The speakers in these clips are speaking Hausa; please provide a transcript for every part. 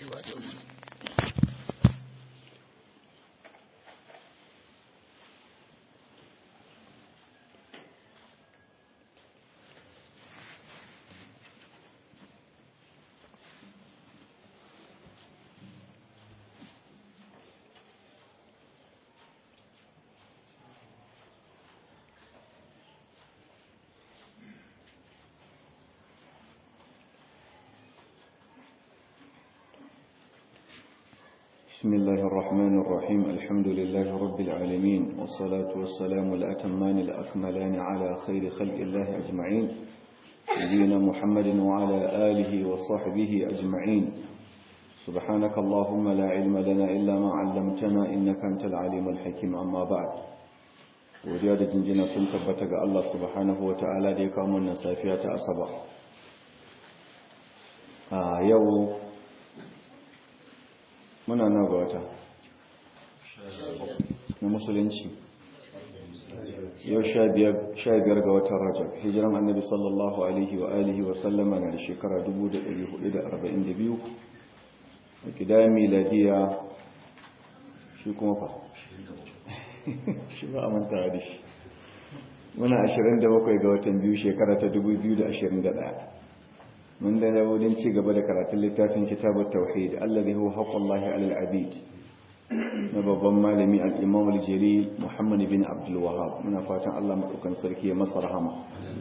بسم الله الرحمن الرحيم الحمد لله رب العالمين والصلاة والسلام الأتمان الأكملان على خير خلق الله أجمعين نبينا محمد وعلى آله وصحبه أجمعين سبحانك اللهم لا علم لنا إلا ما علمتنا إنك أنت العليم الحكيم أما بعد وجاد جنجنا سنتبتك الله سبحانه وتعالى ديكامنا سافية أصبع يوم muna na ga wata na musulunci yau 15 ga watan rajab hijiran annabi sallallahu alaihi wa alihi wa sallama na shekara 1442 a kidaya miladiya shi kuma fa shi ba a manta da shi muna 27 ga watan biyu shekara ta 2021 من ذا ودين شيء قبل كرات اللي كتاب التوحيد الذي هو حق الله على العبيد نبض مالمي الإمام الجليل محمد بن عبد الوهاب من فاتن الله مدوكان سركي مصر هما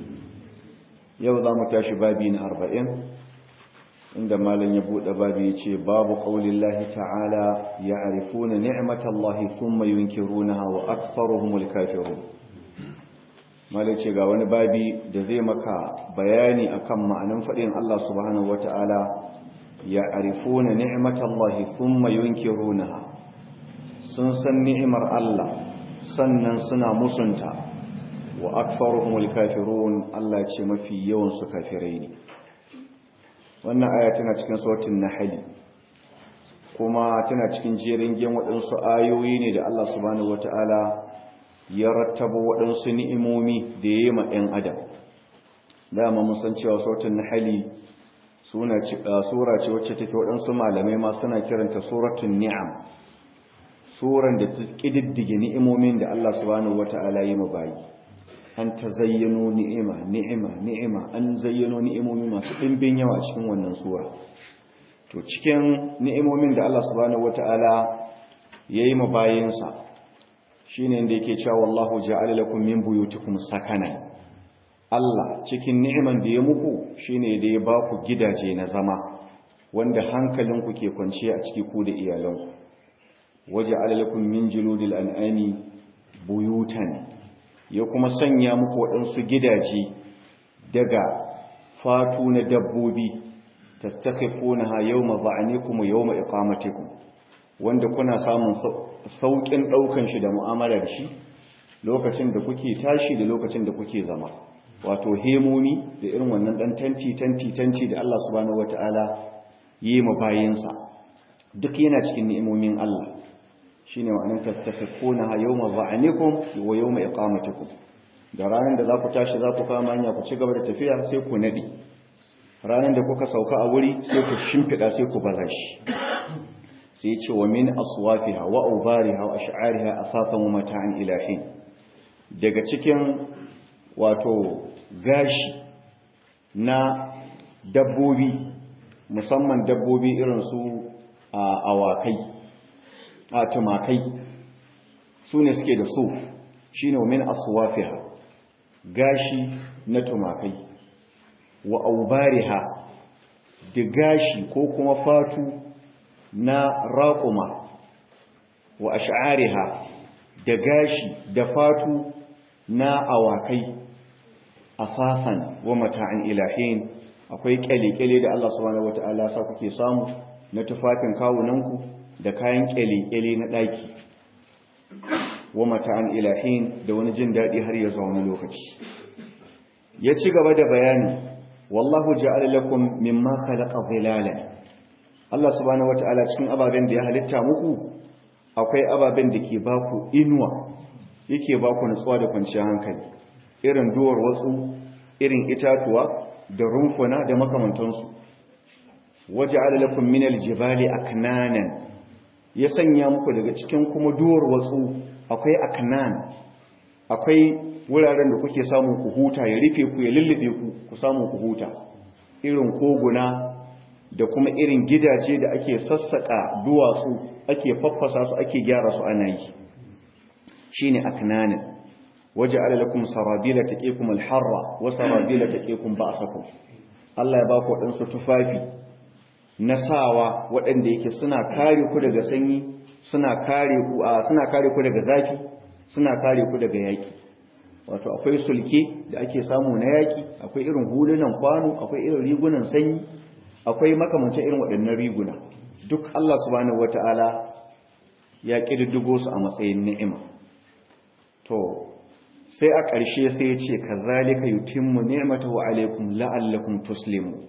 يوضا متاش بابين 40 عندما لن يبود بابي باب قول الله تعالى يعرفون نعمة الله ثم ينكرونها وأكثرهم الكافرون malai ce ga wani babi da zai maka bayani akan ma'anin faɗin Allah subhanahu wata'ala ya arifuna ni'matallahi thumma yunkirunaha sun san ni'imar Allah sannan suna musunta wa aktharuhumul kafirun Allah ce mafi yawan su kafirai ne wannan aya tana cikin suratul nahl kuma tana cikin jerin gen waɗansu ayoyi ne da Allah subhanahu wata'ala ya rattaba waɗansu ni'imomi da ya yi ma ‘yan adam dama musan cewa sautin na hali sura ce wacce take waɗansu malamai ma suna kiranta suratun ni'am suran da ta ƙididdige ni'imomin da Allah subhanahu wata'ala yi ma bayi an ta zayyano ni'ima an zayyano ni'imomi masu ɗimbin yawa cikin wannan sura to cikin ni'imomin da Allah subhanahu wata'ala ya yi ma bayinsa shine inda yake cewa wallahu ja'ala lakum min buyutikum sakana Allah cikin ni'iman da ya muku shine da ya ba ku gidaje na zama wanda hankalinku ke kwanciya a ciki ku da iyalanku waja'ala lakum min juludil an'ami buyutan ya kuma sanya muku waɗansu gidaje daga fatu na dabbobi tastakhifunaha yawma ba'anikum wa yawma iqamatikum wanda kuna samun saukin daukan shi da mu'amala da shi lokacin da kuke tashi da lokacin da kuke zama wato hemomi da irin wannan dan tanti da Allah subhanahu wataala yi ma bayinsa duk yana cikin ni'imomin Allah shine ma'anar tastafiquna yawma ba'anikum wa yawma iqamatikum da ranar da za ku tashi za ku kama hanya ku ci gaba da tafiya sai ku nadi ranar da kuka sauka a wuri sai ku shimfida sai ku baza shi sai ce wa min aswafiha wa awbariha wa ash'ariha asafan wa mata'an ila hin daga cikin wato gashi na dabbobi musamman dabbobi irin su awakai tumakai su ne suke da su shine wa min aswafiha gashi na tumakai wa awbariha da gashi ko kuma fatu na raƙuma wa ash'ariha da gashi da fatu na awakai afasan wa mata'an ilahin akwai kyale-kyale da Allah subhanahu wata'ala sa kuke samu na tufafin kawunanku da kayan kyale-kyale na ɗaki wa mata'an ilahin da wani jin daɗi har ya zuwa wani lokaci ya ci gaba da bayani wallahu ja'ala lakum mimma khalaqa zilalan Allah subhanahu wata'ala cikin ababen da ya halitta muku akwai ababen da ke baku inuwa yake baku nutsuwa da kwanciyar hankali irin duwar watsu irin itatuwa da rumfuna da makamantansu waja'ala lakum minal jibali aknanan ya sanya muku daga cikin kuma duwar watsu akwai aknan, akwai wuraren da kuke samu ku huta, ya rufe ku ya lullube ku samu ku huta, irin koguna da kuma irin gidaje da ake sassaka duwatsu ake faffasa su ake gyara su ana yi, shine aknanan. waja'ala lakum sarabila taqikum al-harra wa sarabila taqikum ba'sakum. Allah ya ba ku wadansu tufafi na sawa waɗanda yake suna kare ku daga sanyi, suna kare ku daga zafi, suna kare ku daga yaki. Wato akwai sulke da ake samu na yaki, akwai irin hulunan kwano, akwai irin rigunan sanyi, akwai makamancin irin waɗannan riguna. Duk Allah subhanahu wataala ya kididdigo su a matsayin ni'ima. To sai a ƙarshe sai ya ce kazalika yutimmu ni'matahu alaykum la'allakum tuslimun.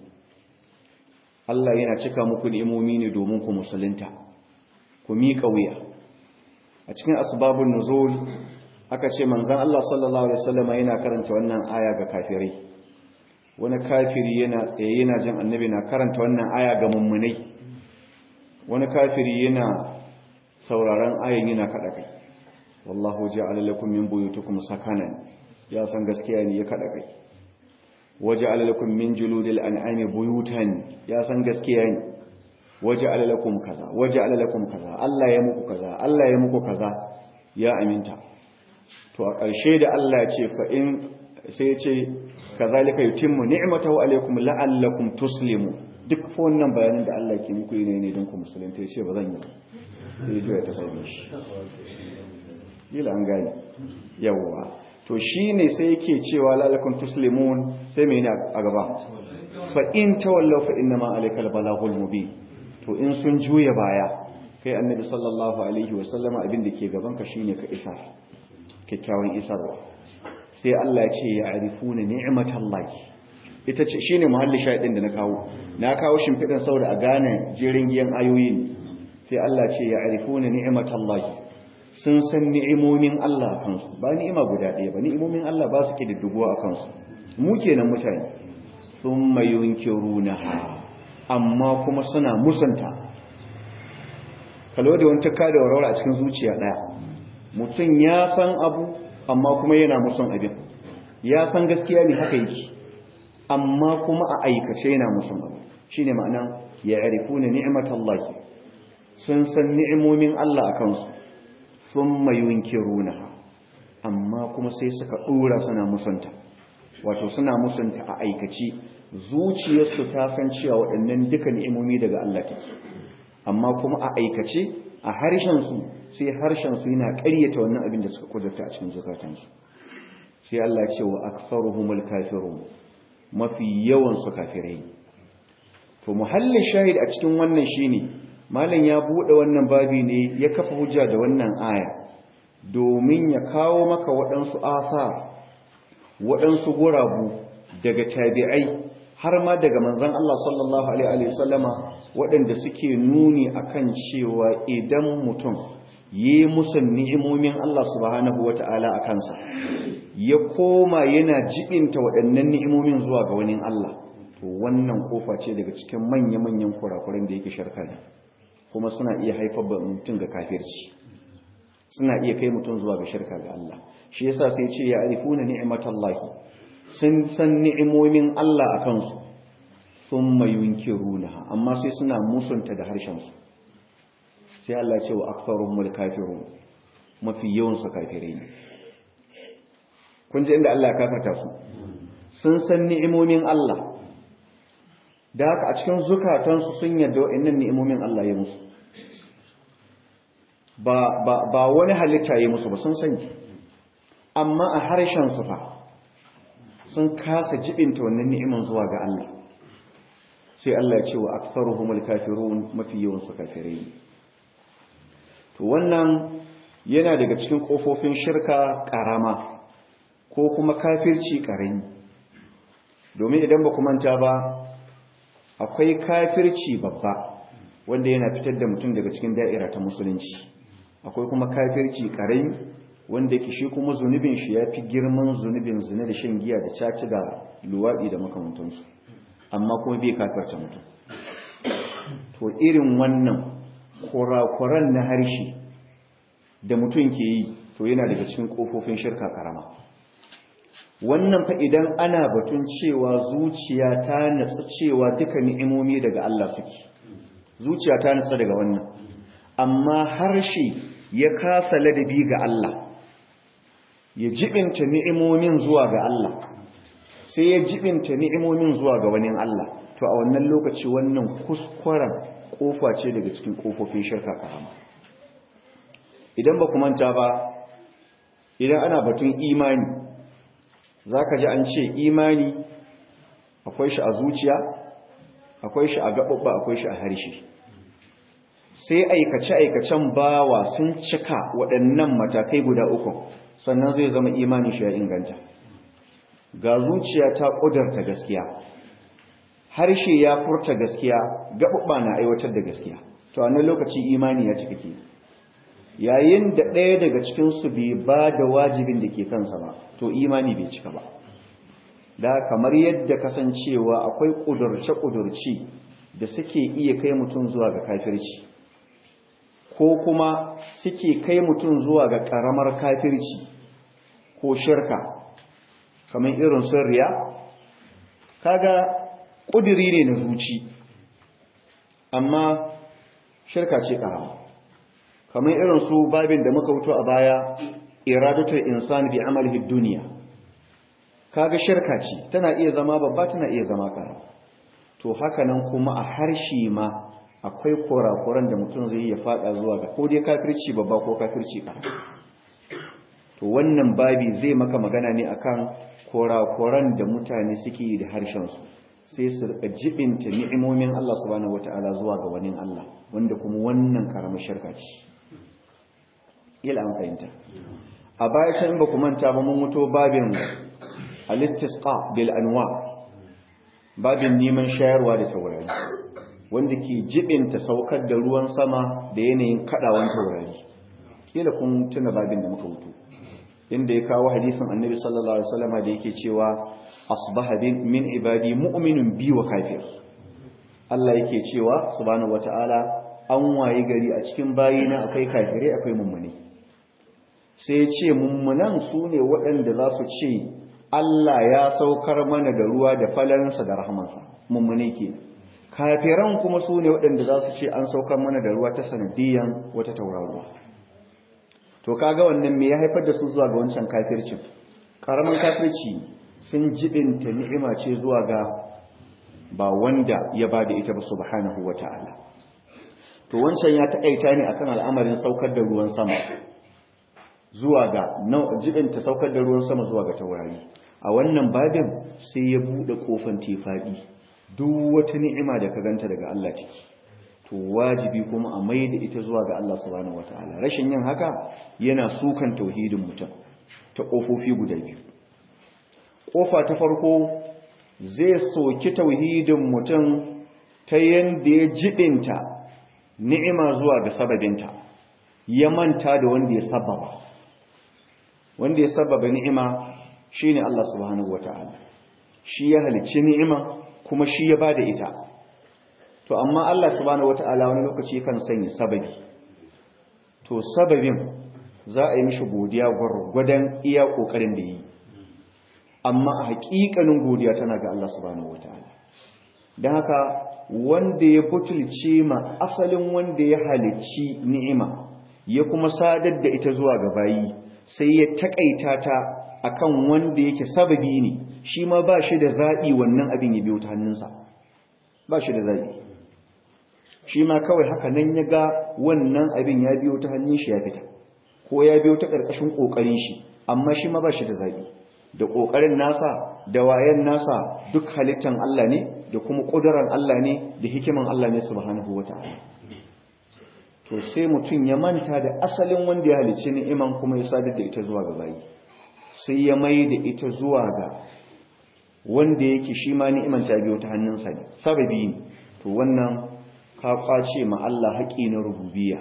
Allah yana cika muku ni'imomi ne domin ku musulunta, ku miƙa wuya. A cikin asbabun nuzul aka ce manzon Allah sallallahu alaihi wasallam yana karanta wannan aya ga kafirai. Wani kafiri yana tsaye yana jin annabi na karanta wannan aya ga mummunai. Wani kafiri yana sauraron ayan yana kada kai. Wallahu ja'ala lakum min buyutikum sakanan, ya san gaskiya ne ya kada kai. Waja'ala lakum min juludil an'ami buyutan, ya san gaskiya ne. Waja'ala lakum kaza, waja'ala lakum kaza, Allah ya muku kaza, Allah ya muku kaza, ya aminta. To a ƙarshe da Allah ya ce fa in sai ya ce kazalika yutimmu ni'matahu alaykum la'allakum tuslimu. Duk fa wannan bayanin da Allah ke muku ne don ku musulunta, ya ce ba zan yi ba. Sai ya ta fahimci shi. Kila an gane. Yawwa. To shine sai yake cewa la'allakum tuslimun, sai me ne a gaba? Fa in tawallaw fa inna ma alaykal balaghul mubin. To in sun juya baya, kai annabi sallallahu alaihi wasallama abin da ke gaban ka shine ka isar. Kyakkyawan isarwa. Sai Allah ya ce ya arifuna ni'matallahi. Ita ce shine muhalli shahidin da na kawo shimfidan saboda a gane jerin giyan ayoyin. Sai Allah ce ya arifuna ni'matallahi. Sun san ni'imomin Allah a kansu, ba ni'ima guda ɗaya ba, ni'imomin Allah ba su kididdigo a kansu. Mu kenan mutane. Thumma yunkirunaha, amma kuma suna musanta. Kalo da wani taka da warware a cikin zuciya ɗaya. Mutum ya san abu amma kuma yana musun abin. Ya san gaskiya ne haka yake, amma kuma a aikace yana musun abu. Shine ma'ana ya arifuna ni'matallahi. Sun san ni'imomin Allah a kansu. Thumma yunkirunaha, amma kuma sai suka dora suna musanta. Wato suna musanta a aikaci, zuciyarsu ta san cewa waɗannan duka ni'imomi daga Allah take, amma kuma a aikace a harshen su sai harshen su yana ƙaryata wannan abin da suka kudurta a cikin zukatansu. Sai Allah ya ce wa aktharuhumul kafirun, mafi yawan su kafirai. To muhallin shahid a cikin wannan shine malam ya bude wannan babi ne ya kafa hujja da wannan aya domin ya kawo maka waɗansu asar, waɗansu gurabu daga tabi'ai har ma daga manzon Allah sallallahu alaihi wasallama waɗanda suke nuni akan cewa idan mutum yi musun ni'imomin Allah subhanahu wata'ala a kansa ya koma yana jibinta waɗannan ni'imomin zuwa ga wani Allah, to wannan kofa ce daga cikin manya-manyan kurakuran da yake shirka ne, kuma suna iya haifar da mutum ga kafirci, suna iya kai mutum zuwa ga shirka ga Allah. Shi yasa sai ce ya arifuna ni'matallahi, sun san ni'imomin Allah a kansu, thumma yunkirunaha, amma sai suna musunta da harshen su. Sai Allah ce wa aktharuhumul kafirun, mafi yawan su kafirai ne. Kun ji inda Allah ya kafarta su. Sun san ni'imomin Allah, da haka a cikin zukatansu sun yarda wa'annan ni'imomin Allah ya musu. Ba wani halitta ya musu ba, sun sani. Amma a harshen su fa sun kasa jibinta wannan ni'iman zuwa ga Allah. Sai Allah ya ce wa aktharuhumul kafirun, mafi yawan su kafirai. To wannan yana daga cikin kofofin shirka karama ko kuma kafirci karami. Domin idan ba ku manta ba, akwai kafirci babba wanda yana fitar da mutum daga cikin da'ira ta musulunci. Akwai kuma kafirci karami wanda yake shi kuma zunubin shi yafi girman zunubin zina da shan giya da caci da luwadi da makamantansu, amma kuma bai kafirta mutum. to irin wannan kurakuran na harshe da mutum ke yi to yana daga cikin kofofin shirka karama. Wannan fa idan ana batun cewa zuciya ta natsu cewa duka ni'imomi daga Allah suke, zuciya ta natsu daga wannan, amma harshe ya kasa ladabi ga Allah, ya jibinta ni'imomin zuwa ga Allah, sai ya jibinta ni'imomin zuwa ga wani Allah, to a wannan lokaci wannan kuskuren kofa ce daga cikin kofofin shirka karama. Idan ba ku manta ba, idan ana batun imani, za ka ji an ce imani akwai shi a zuciya, akwai shi a gaɓaɓɓa, akwai shi a harshe. Sai aikace-aikacen bawa sun cika waɗannan matakai guda uku, sannan zai zama imani shi ya inganta. Ga zuciya ta ƙudarta gaskiya, harshe ya furta gaskiya, gaɓaɓɓa na aiwatar da gaskiya, to a nan lokaci imani ya cika ke. Yayin da ɗaya daga cikinsu bai ba da wajibin da ke kansa ba, to imani bai cika ba. Da kamar yadda kasancewa akwai ƙudurce-ƙudurci da suke iya kai mutum zuwa ga kafirci, ko kuma suke kai mutum zuwa ga ƙaramar kafirci ko shirka, kamar irin sun riya, kaga ƙuduri ne na zuci, amma shirka ce ƙarama. Kamar irin su babin da muka wuto a baya, iradatul insan bi amalihi duniya, kaga shirka ce, tana iya zama babba, tana iya zama ƙarama. To haka nan kuma a harshe ma akwai kurakuran da mutum zai iya faɗa zuwa ga ko dai kafirci babba ko kafirci ƙarama. To wannan babi zai maka magana ne akan kurakuran da mutane suke yi da harshensu, sai su rika jibinta ni'imomin Allah subhanahu wataala zuwa ga wani Allah, wanda kuma wannan karamar shirka ce. Ila an fahimta. A baya can ba ku manta ba mun mutu babin al-istisqa bil anwa, babin neman shayarwa da taurari, wanda ke jibinta saukar da ruwan sama da yanayin kadawan taurari. Kila kun tuna babin da muka mutu, inda ya kawo hadisin Annabi sallallahu alaihi wasallam da yake cewa asbaha min ibadi mu'minun bi wa kafir. Allah yake cewa subhanahu wataala an waye gari a cikin bayina akwai kafirai akwai mummuni. Sai ya ce mummunan su ne waɗanda za su ce Allah ya saukar mana da ruwa da falarinsa da rahamansa, mummuni ke. Kafiran kuma su ne waɗanda za su ce an saukar mana da ruwa ta sanadiyan wata tauraruwa. To kaga wannan me ya haifar da su zuwa ga wancan kafircin? Karamin kafirci, sun jibinta ni'ima ce zuwa ga ba wanda ya bada ita ba subhanahu wata'ala. To wancan ya taƙaita ne akan al'amarin saukar da ruwan sama zuwa ga jibinta saukar da ruwan sama zuwa ga taurari. A wannan babin sai ya bude kofan tifadi, duk wata ni'ima da ka ganta daga Allah take, to wajibi kuma a maida ita zuwa ga Allah subhanahu wataala. Rashin yin haka yana sukan tauhidin mutum ta kofofi guda biyu. Kofa ta farko zai soki tauhidin mutum ta yanda ya jibinta ni'ima zuwa ga sababinta, ya manta da wanda ya sababa. Wanda ya sababa ni'ima shine Allah subhanahu wataala, shi ya halicci ni'ima kuma shi ya bada ita. To amma Allah subhanahu wataala wani lokaci kan sanya sababi, to sababin za a yi mishi godiya gwargwadon iya kokarin da yi, amma a hakikanin godiya tana ga Allah subhanahu wataala. Dan haka wanda ya butulce ma asalin wanda ya halicci ni'ima ya kuma sadar da ita zuwa ga bayi, sai ya takaita ta akan wanda yake sababi ne, shi ma ba shi da zaɓi wannan abin ya biyo ta hannunsa, ba shi da zaɓi. Shi ma kawai haka nan ya ga wannan abin ya biyo ta hannun shi ya fita, ko ya biyo ta ƙarƙashin ƙoƙarin shi, amma shi ma ba shi da zaɓi. Da ƙoƙarin nasa da wayan nasa duk halittan Allah ne, da kuma ƙudurar Allah ne, da hikiman Allah ne subhanahu wata'ala. To sai mutum ya manta da asalin wanda ya halicci ni'iman kuma ya sadar da ita zuwa ga bayi, sai ya mai da ita zuwa ga wanda yake shi ma ni'iman ta biyo ta hannunsa ne, sababi ne. To wannan ka kwace ma Allah haƙi na rububiyya.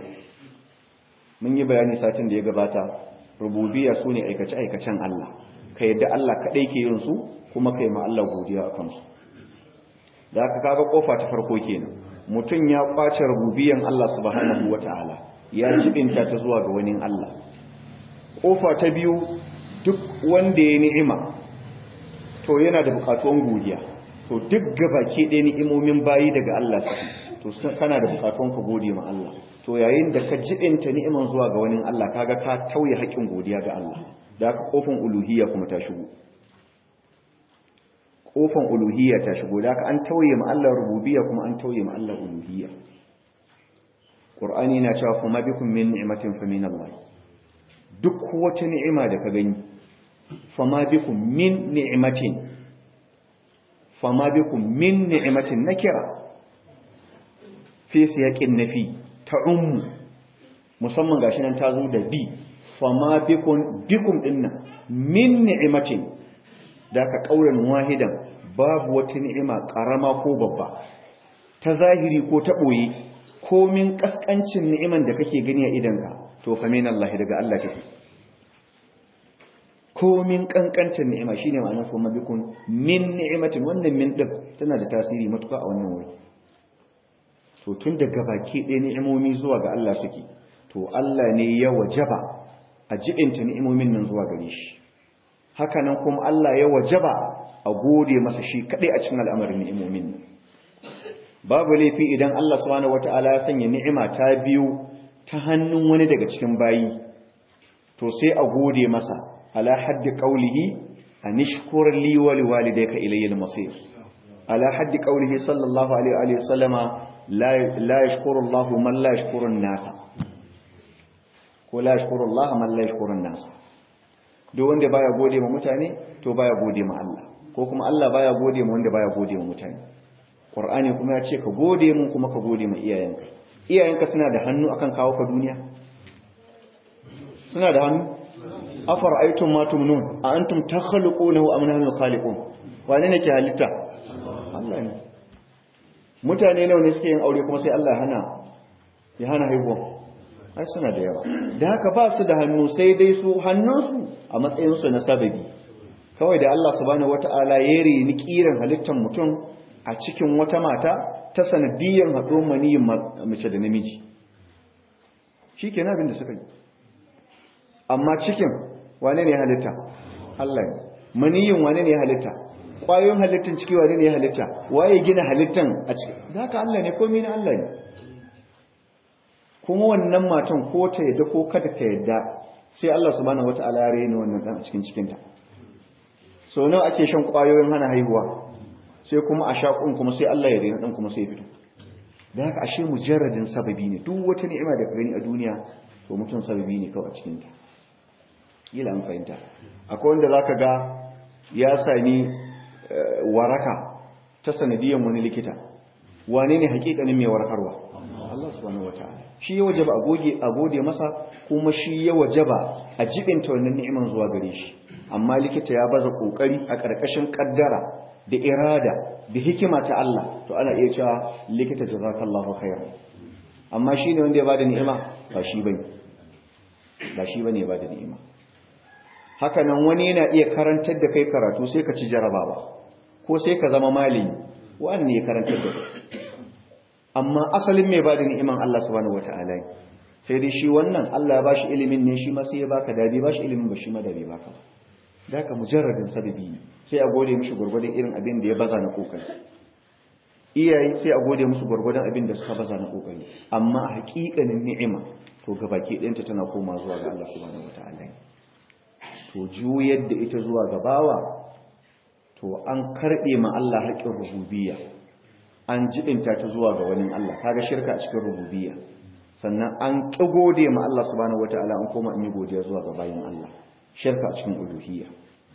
Mun yi bayani satin da ya gabata, rububiyya sune aikace-aikacen Allah, ka yadda Allah kaɗai ke yin su kuma kai ma Allah godiya a kansu. Da haka kaga kofa ta farko kenan, mutum ya kwace rububiyyan Allah subhanahu wataala ya jibinta ta zuwa ga wani Allah. Kofa ta biyu, duk wanda ya ni'ima to yana da bukatun godiya. To duk gabaki ɗaya ni'imomin bayi daga Allah suke, to kana da bukatun ka gode ma Allah. To yayin da ka jibinta ni'iman zuwa ga wani Allah, kaga ka tauye haƙin godiya ga Allah. Da haka kofin uluhiyya kuma ta shigo. Kofin uluhiyya ta shigo, da haka an tauye ma Allah rububiyya kuma an tauye ma Allah uluhiyya. Qur'ani na cewa kuma bikum min ni'matin fa min Allah. Duk wata ni'ima da ka gani, fama bikum min ni'matin, fama bikum min ni'matin nakira fi siyaqin nafi ta'um, musamman gashi nan ta zo da bi, fama bikum dinnan min ni'matin, da ka kauran wahidan, babu wata ni'ima karama ko babba, ta zahiri ko ta boye, ko min kaskancin ni'iman da kake gani a idanka, to fa min Allah, daga Allah take. Ko min kankancin ni'ima shine ma'anar kuma bikun min ni'matin, wannan min din tana da tasiri matuƙa a wannan wuri. To tun daga baki ɗaya ni'imomi zuwa ga Allah suke, to Allah ne ya wajaba a jibinta ni'imomin nan zuwa gare shi. Haka nan kuma Allah ya wajaba a gode masa shi kadai a cikin al'amarin ni'imomin nan. Babu laifi idan Allah subhanahu wataala ya sanya ni'ima ta biyu ta hannun wani daga cikin bayi, to sai a gode masa ala haddi qawlihi anishkur li wa liwalidayka ilayya al-masir. Ala haddi qawlihi sallallahu alaihi wa sallama la yashkuru Allahu man la yashkuru an-nas, ko la yashkuru Allah man la yashkuru an-nas. Duk wanda baya gode ma mutane to baya gode ma Allah, ko kuma Allah baya gode ma wanda baya gode ma mutane. Qur'ani kuma ya ce ka gode mun kuma ka gode ma iyayenka. Iyayenka suna da hannu akan kawo ka duniya? Suna da hannu? Afara'aytum ma tumnun a antum takhluqunahu am nahnu khaliqun? Wane ne ke halitta? Allah ne. Mutane nawa ne suke yin aure kuma sai Allah ya hana haihuwa? Ai suna da yawa. Da haka ba su da hannu, sai dai su hannunsu a matsayin su na sababi. Kawai da Allah subhanahu wataala ya reni kiran halittar mutum a cikin wata mata ta sanadiyyar haɗo maniyin mace da namiji, shi ke abin da suka yi. Amma cikin wane ne halitta? Allah ne. Maniyin wane ne halitta? Ƙwayoyin halittar ciki wane ne halitta? Waye gina halittan a ciki? Da haka Allah ne, komi na Allah ne. Kuma wannan matan ko ta yadda ko kada ta yadda, sai Allah subhanahu wata'ala ya rene wannan ɗan a cikin cikinta. So nawa ake shan ƙwayoyin hana haihuwa, sai kuma a shaƙun kuma sai Allah ya rena ɗan kuma sai fito. Da haka ashe mujarradin sababi ne. Duk wata ni'ima da ka gani a duniya, to mutum sababi ne kawai a cikinta. Kila an fahimta. Akwai wanda za ka ga ya sami waraka ta sanadiyan wani likita. Wane ne hakikanin mai warkarwa? Allah subhanahu wataala. Shi ya wajaba a gode masa, kuma shi ya wajaba a jibinta wannan ni'iman zuwa gare shi. Amma likita ya baza kokari a ƙarƙashin kaddara da irada da hikima ta Allah, to ana iya cewa likita jazakallahu khairan. Amma shi ne wanda ya bada ni'ima? Ba shi bane. Ba shi bane ya bada ni'ima. Haka nan wani yana iya karantar da kai karatu sai ka ci jarabawa, ko sai ka zama malami, wani ne ya karantar da kai. Amma asalin mai bada ni'iman Allah subhanahu wataala ne. Sai dai shi wannan Allah ya bashi ilimin ne, shi ma sai ya baka dadi, bashi ilimin ba shi ma dadi baka ba. Da haka mujarradin sababi ne, sai a gode mishi gurgurdan irin abin da ya baza na kokari. Iyaye sai a gode musu gurgurdan abin da suka baza na kokari. Amma a hakikanin ni'ima to gabaki ɗayanta tana koma zuwa ga Allah subhanahu wataala. To juyar da ita zuwa ga bawa, to an karbe ma Allah haƙin rububiyya, an jibinta ta zuwa ga wani Allah. Kaga shirka a cikin rububiyya. Sannan an ƙi gode ma Allah subhanahu wataala, an koma an yi godiya zuwa ga bayin Allah. Shirka a cikin uluhiyya.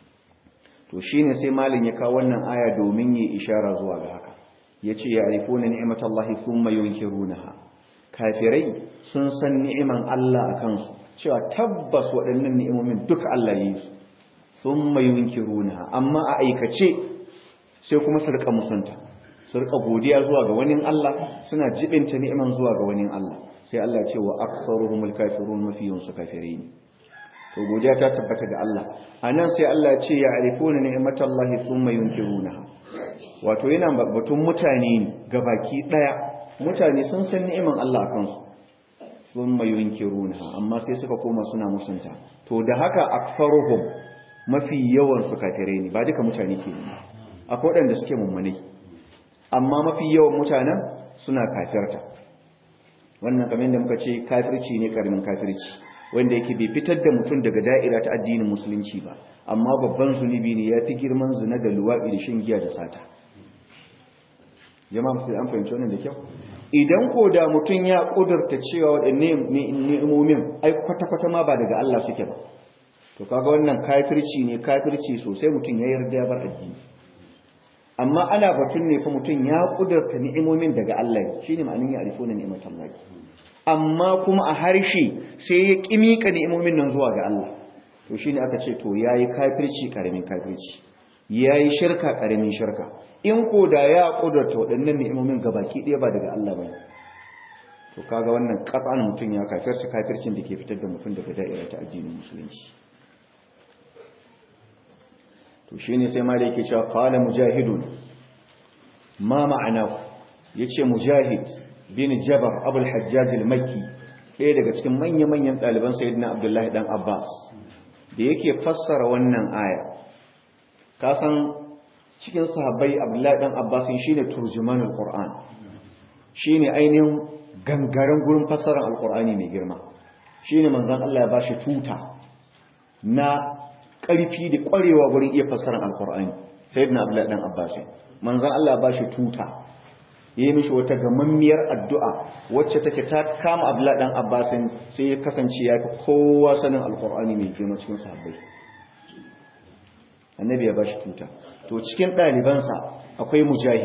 To shine sai malin ya kawo wannan aya domin yi ishara zuwa ga haka. Yace ya arifuna ni'matallahi thumma yunkirunaha. Kafirai sun san ni'iman Allah akan su, cewa tabbas waɗannan ni'imomin duka Allah ya yi su. Thumma yunkirunaha, amma a aikace sai kuma su rika musunta. Su rika godiya zuwa ga wani Allah, suna jibinta ni'iman zuwa ga wani Allah. Sai Allah ya ce wa aktsaruhumul kafirun, mafiyun su kafirai ne. To godiya ta tabbata ga Allah. Anan sai Allah ya ce ya arifuna ni'matallahi thumma yunkirunaha. Wato yana batun mutane ne gabaki daya mutane sun san ni'iman Allah a kansu sun mai yunkiruna amma sai suka koma suna musunta to da haka akfaruhum mafi yawan su kafirai ne ba duka mutane ke ne akwai waɗanda suke mummune amma mafi yawan mutanen suna kafirta wannan kamar da muka ce kafirci ne karamin kafirci wanda yake bai fitar da mutum daga da'ira ta addinin musulunci ba amma babban zunubi ne ya fi girman zina da luwaɗi da shan giya da sata jama'a musulun an fahimci wannan da kyau idan ko da mutum ya ƙudurta cewa waɗanne ni'imomin ai kwata-kwata ma ba daga Allah suke ba to kaga wannan kafirci ne kafirci sosai mutum ya yarda ya bar addini amma ana batun ne fa mutum ya ƙudurta ni'imomin daga Allah ne shine ma'anin ya arifuna ni'imatan Allah amma kuma a harshe sai ya kimika ni'imomin nan zuwa ga Allah to shine aka ce to yayi kafirci karamin kafirci yayi shirka karamin shirka in ko da ya kudurta waɗannan ni'imomin gabaki ɗaya ba daga Allah bane to kaga wannan qat'an mutun ya kafirci kafircin da ke fitar da mutun daga da'ira ta addinin musulunci to shine sai ma da yake cewa qala mujahidun ma ma'ana yace mujahid bin jabar abul hajjaj al-makki ɗaya daga cikin manya-manyan ɗaliban sayyidina abdullahi dan abbas da yake fassara wannan aya ka san cikin sahabbai abdullahi dan abbas shine turjumanul qur'an shine ainihin gangaren gurin fassarar alqur'ani mai girma shine manzon Allah ya bashi tuta na ƙarfi da ƙwarewa gurin iya fassarar alqur'ani sayyidina abdullahi dan abbas manzon Allah ya bashi tuta yayi mishi wata gamammiyar addu'a wacce take ta kama abdullahi dan abbas sai ya kasance ya fi kowa sanin alqur'ani mai girma cikin sahabbai annabi ya bashi tuta to cikin ɗalibansa akwai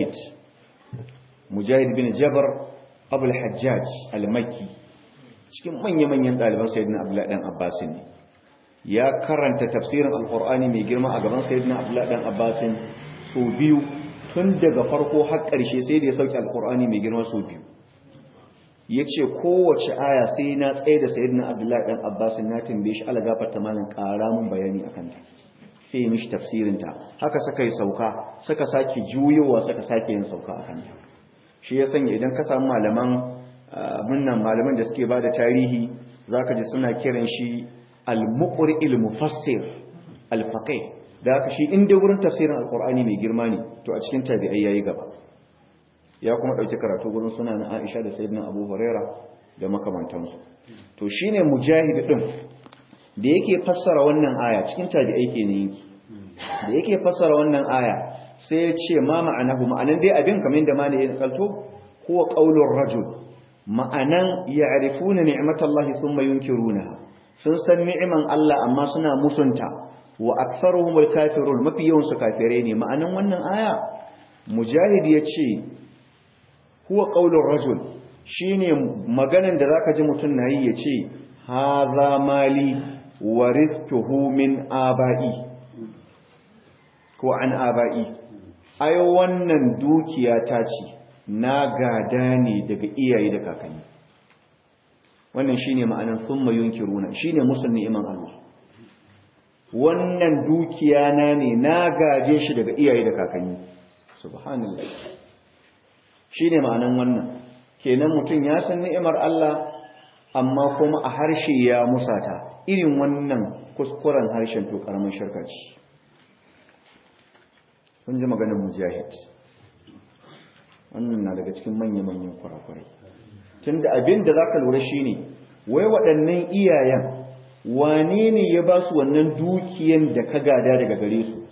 mujahid bin jabar abul hajjaj al-makki cikin manya-manyan ɗaliban sayyidina abdullahi dan abbas ne ya karanta tafsirin alqur'ani mai girma a gaban sayyidina abdullahi dan abbas so biyu tun daga farko har ƙarshe sai da ya sauke alqur'ani mai girma so biyu yace kowace aya sai na tsaye da sayyidina abdullahi dan abbas na tambaye shi Allah gafarta malan ƙara mun bayani akan ta sai mishi tafsirinta haka suka yi sauka suka sake juyowa suka sake yin sauka a kanta shi ya sanya idan ka samu malaman da suke bada tarihi zaka ji suna kiran shi al-muqri'il mufassir al-faqih da haka shi inda wurin tafsirin alqur'ani mai girma ne to a cikin tabi'ai yayi gaba ya kuma dauki karatu gurin sunan Aisha da sayyidina Abu Huraira da makamantansu to shine mujahid din da yake fassara wannan aya cikin tabi'ai kenan da yake fassara wannan aya sai ya ce ma ma'anahu ma'anan dai abin kamar da malai ya kalto huwa qaulur rajul ma'anan ya'rifuna ni'matallahi thumma yunkirunaha sun san ni'iman Allah amma suna musunta wa aktharuhumul kafirun mafi yawan su kafire ne ma'anan wannan aya mujahid ya ce huwa qaulur rajul shine maganan da zaka ji mutun nayi ya ce hadha mali warithtuhu min aba'i ko an aba'i ai wannan dukiya ta ce na gada ne daga iyaye da kakanni wannan shine ma'anar summa yunkiruna shine musun ni'iman Allah wannan dukiya na ne na gaje shi daga iyaye da kakanni subhanallah shine ma'anar wannan kenan mutum ya san ni'imar Allah amma kuma a harshe ya musata irin wannan kuskuren harshen to karamin shirka ce kun ji maganar mujahid wannan na daga cikin manya-manyan kurakurai tunda abin da za ka lura shi ne wai waɗannan iyayen wane ne ya ba su wannan dukiyan da ka gada daga gare su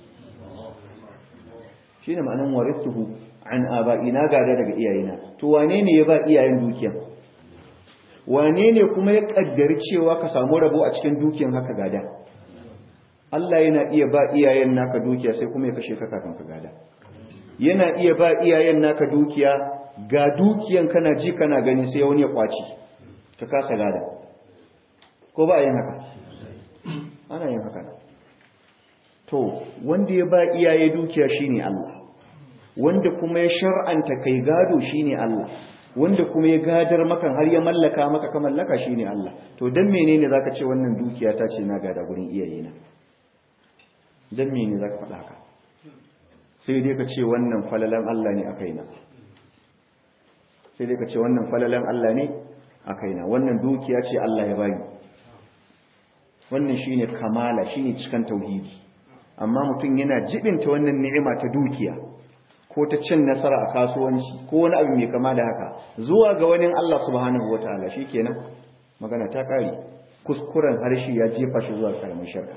shi ne ma'anin warittuhu an aba'i na gada daga iyayena to wane ne ya ba iyayen dukiyan wane ne kuma ya kaddari cewa ka samu rabo a cikin dukiyan haka gada Allah yana iya ba iyayen naka dukiya sai kuma ya kashe ka kafin ka gada yana iya ba iyayen naka dukiya ga dukiyan kana ji kana gani sai wani ya kwaci ka kasa gada ko ba yin haka ana yin haka to wanda ya ba iyaye dukiya shine Allah wanda kuma ya shar'anta kai gado shine Allah wanda kuma ya gadar maka har ya mallaka maka ka mallaka shine Allah to dan menene zaka ce wannan dukiya ta ce na gada gurin iyayena dan menene zaka faɗa haka sai dai ka ce wannan falalan Allah ne a kaina sai dai ka ce wannan falalan Allah ne a kaina, wannan dukiya ce Allah ya bani. Wannan shine kamala, shine cikan tauhidi. Amma mutum yana jibinta wannan ni'ima ta dukiya ko ta cin nasara a kasuwanci ko wani abu mai kama da haka zuwa ga wani Allah subhanahu wataala, shikenan magana ta kare. Kuskuren harshe ya jefa shi zuwa karamin shirka.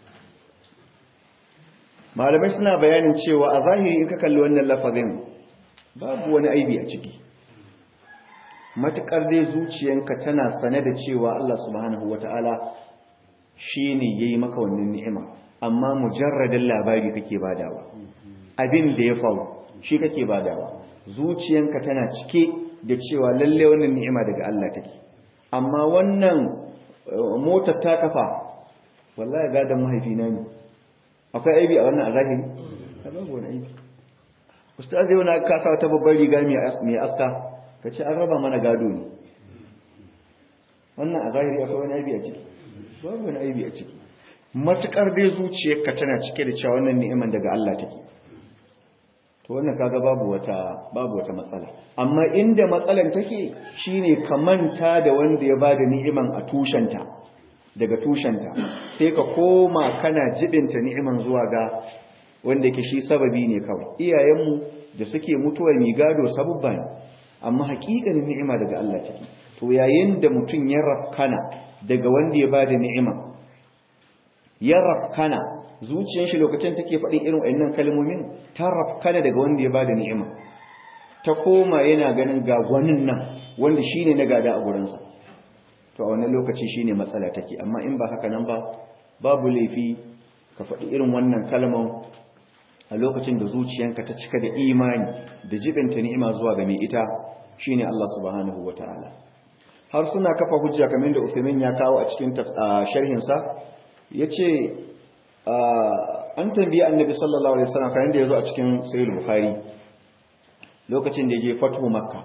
Malamai suna bayanin cewa a zahiri in ka kalli wannan lafazin babu wani aibi a ciki, matukar dai zuciyanka tana sane da cewa Allah subhanahu wataala shine yayi maka wannan ni'ima, amma mujarradin labari kake badawa, abin da ya faru shi kake badawa. Zuciyanka tana cike da cewa lalle wannan ni'ima daga Allah take, amma wannan motar ta kafa wallahi gadan mahaifina ne, akwai aibi a wannan a zahiri? babu wani aibi. Ustaz yau na kasa wata babbar riga mai aska, ka ce an raba mana gado ne, wannan a zahiri akwai wani aibi a ciki? babu wani aibi a ciki. Matukar dai zuciyarka tana cike da cewa wannan ni'iman daga Allah take, to wannan kaga babu wata matsala. Amma inda matsalan take shine ka manta da wanda ya bada ni'iman a tushenta, daga tushenta sai ka koma kana jibinta ni'iman zuwa ga wanda yake shi sababi ne kawai. Iyayenmu da suke mutuwa mi gado sabubba ne, amma haƙiƙanin ni'ima daga Allah take. To yayin da mutum ya rafkana daga wanda ya bada ni'ima, ya rafkana zuciyar shi lokacin take faɗin irin wayannan kalmomin, ta rafkana daga wanda ya bada ni'ima, ta koma yana ganin ga gwanin nan wanda shine na gada a gurinsa, to a wannan lokaci shine matsala take. Amma in ba haka nan ba, babu laifi ka faɗi irin wannan kalmar a lokacin da zuciyanka ta cika da imani da jibinta ni'ima zuwa ga mai ita, shine Allah subhanahu wataala. Har suna kafa hujja kamar da Uthaymeen ya kawo a cikin sharhin sa, yace an tambayi Annabi sallallahu alaihi wasallam kan da yazo a cikin Sahih Bukhari lokacin da yaje fatu Makka,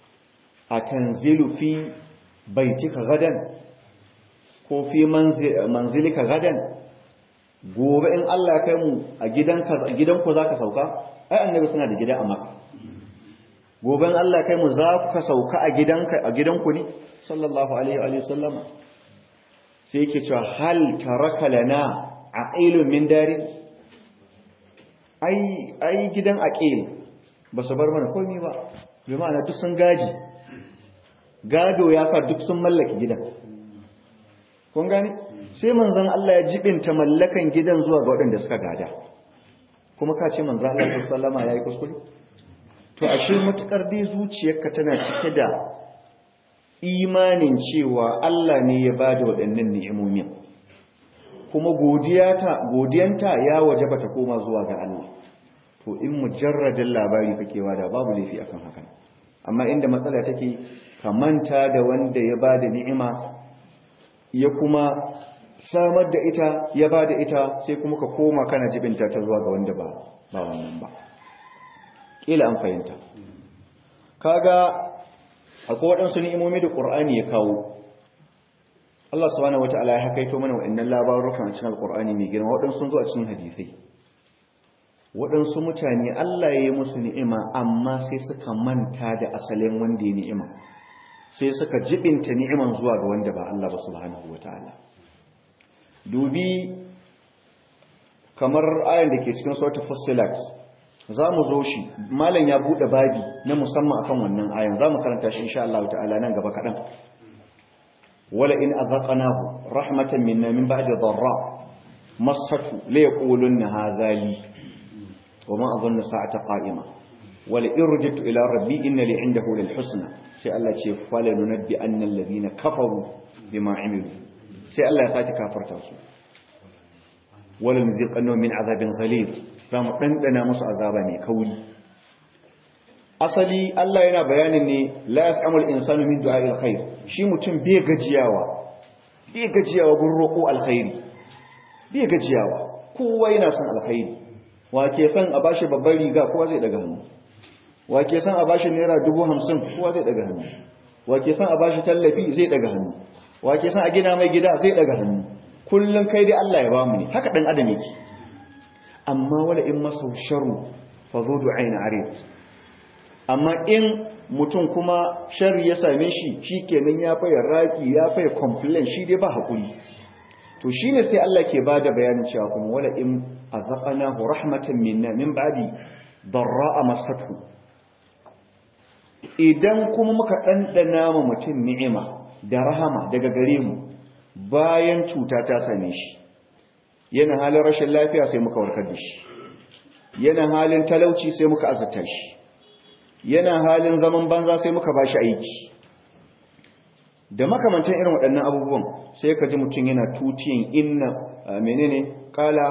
atanzilu fi baitika gadan ko fi manzilika gadan, gobe in Allah ya kai mu a gidanku zaka sauka. Ai Annabi suna da gida a Makka. Gobe in Allah ya kai mu za ka sauka a gidanku ne sallallahu alaihi wa sallam. Sai yake cewa hal taraka lana aqilun min dari, ai gidan aqil ba su bar mana komai ba, bi ma'ana duk sun gado ya sa duk sun mallaki gidan. Kun gane? Sai manzon Allah ya jibinta mallakan gidan zuwa ga waɗanda suka gada, kuma ka ce manzon Allah sallallahu alaihi yayi kuskure? To ashe matukar dai zuciyarka tana cike da imanin cewa Allah ne ya bada waɗannan ni'imomin, kuma godiyanta ya wajaba ta koma zuwa ga Allah, to in mujarradin labari kake da babu laifi akan hakan. Amma inda matsala take, ka manta da wanda ya bada ni'ima ya kuma samar da ita, ya bada ita, sai kuma ka koma kana jibinta ta zuwa ga wanda ba wannan ba. Kila an fahimta. Kaga akwai waɗansu ni'imomi da Qur'ani ya kawo. Allah subhanahu wataala ya hakaito mana wa'annan labarukan a cikin Al-Qur'ani mai girma, waɗansu sun zo a cikin hadisai. Waɗansu mutane Allah ya yi musu ni'ima amma sai suka manta da asalin wanda ya ni'ima, sai suka jibinta ni'iman zuwa ga wanda ba Allah ba subhanahu wataala. Dubi kamar ayan da ke cikin suratul Fussilat, za mu zo shi, malam ya buɗe babi na musamman akan wannan ayan, za mu karanta shi insha Allah ta'ala nan gaba kaɗan. Wala in azaqnahu rahmatan minna min ba'di dharra masatu la yaqulunna hadha li wa ma adhunnu sa'ata qa'ima wala in rujatu ila rabbi inna li 'indahu lil husna. Sai Allah ce fala nunabbi anna alladhina kafaru bima 'amilu, sai Allah ya saki kafarta su. wala nuziqannahu min azabin ghalid, zamu dandana musu azaba mai kauri. Asali Allah yana bayanin ne la yas'amul insanu min du'a'il khair, shi mutum bai gajiyawa gurin roƙo alkhairi, bai gajiyawa. Kowa yana son alkhairi. Wa ke son a bashi babbar riga, kowa zai daga hannu. Wa ke son a bashi naira 50,000, kowa zai daga hannu. Wa ke son a bashi tallafi, zai daga hannu. Wa ke son a gina mai gida, zai daga hannu. Kullum kai dai Allah ya ba mu ne, haka dan adam yake. Amma wala in masau sharu fa zu du'ain arid, amma in mutum kuma sharri ya same shi shikenan ya faya raki ya faya complain shi dai ba hakuri to shine sai Allah ke bada bayanin cewa kuma wala in azaqnahu rahmatan minna min ba'di darra'a masathu idan kuma muka dandana ma mutum ni'ima da rahama daga gare mu bayan cuta ta same shi yana halin rashin lafiya sai muka warkar da shi yana halin talauci sai muka azurta shi yana halin zaman banza sai muka bashi aiki da makamantan irin waɗannan abubuwan sai ka ji mutum yana tutiyin inna menene kala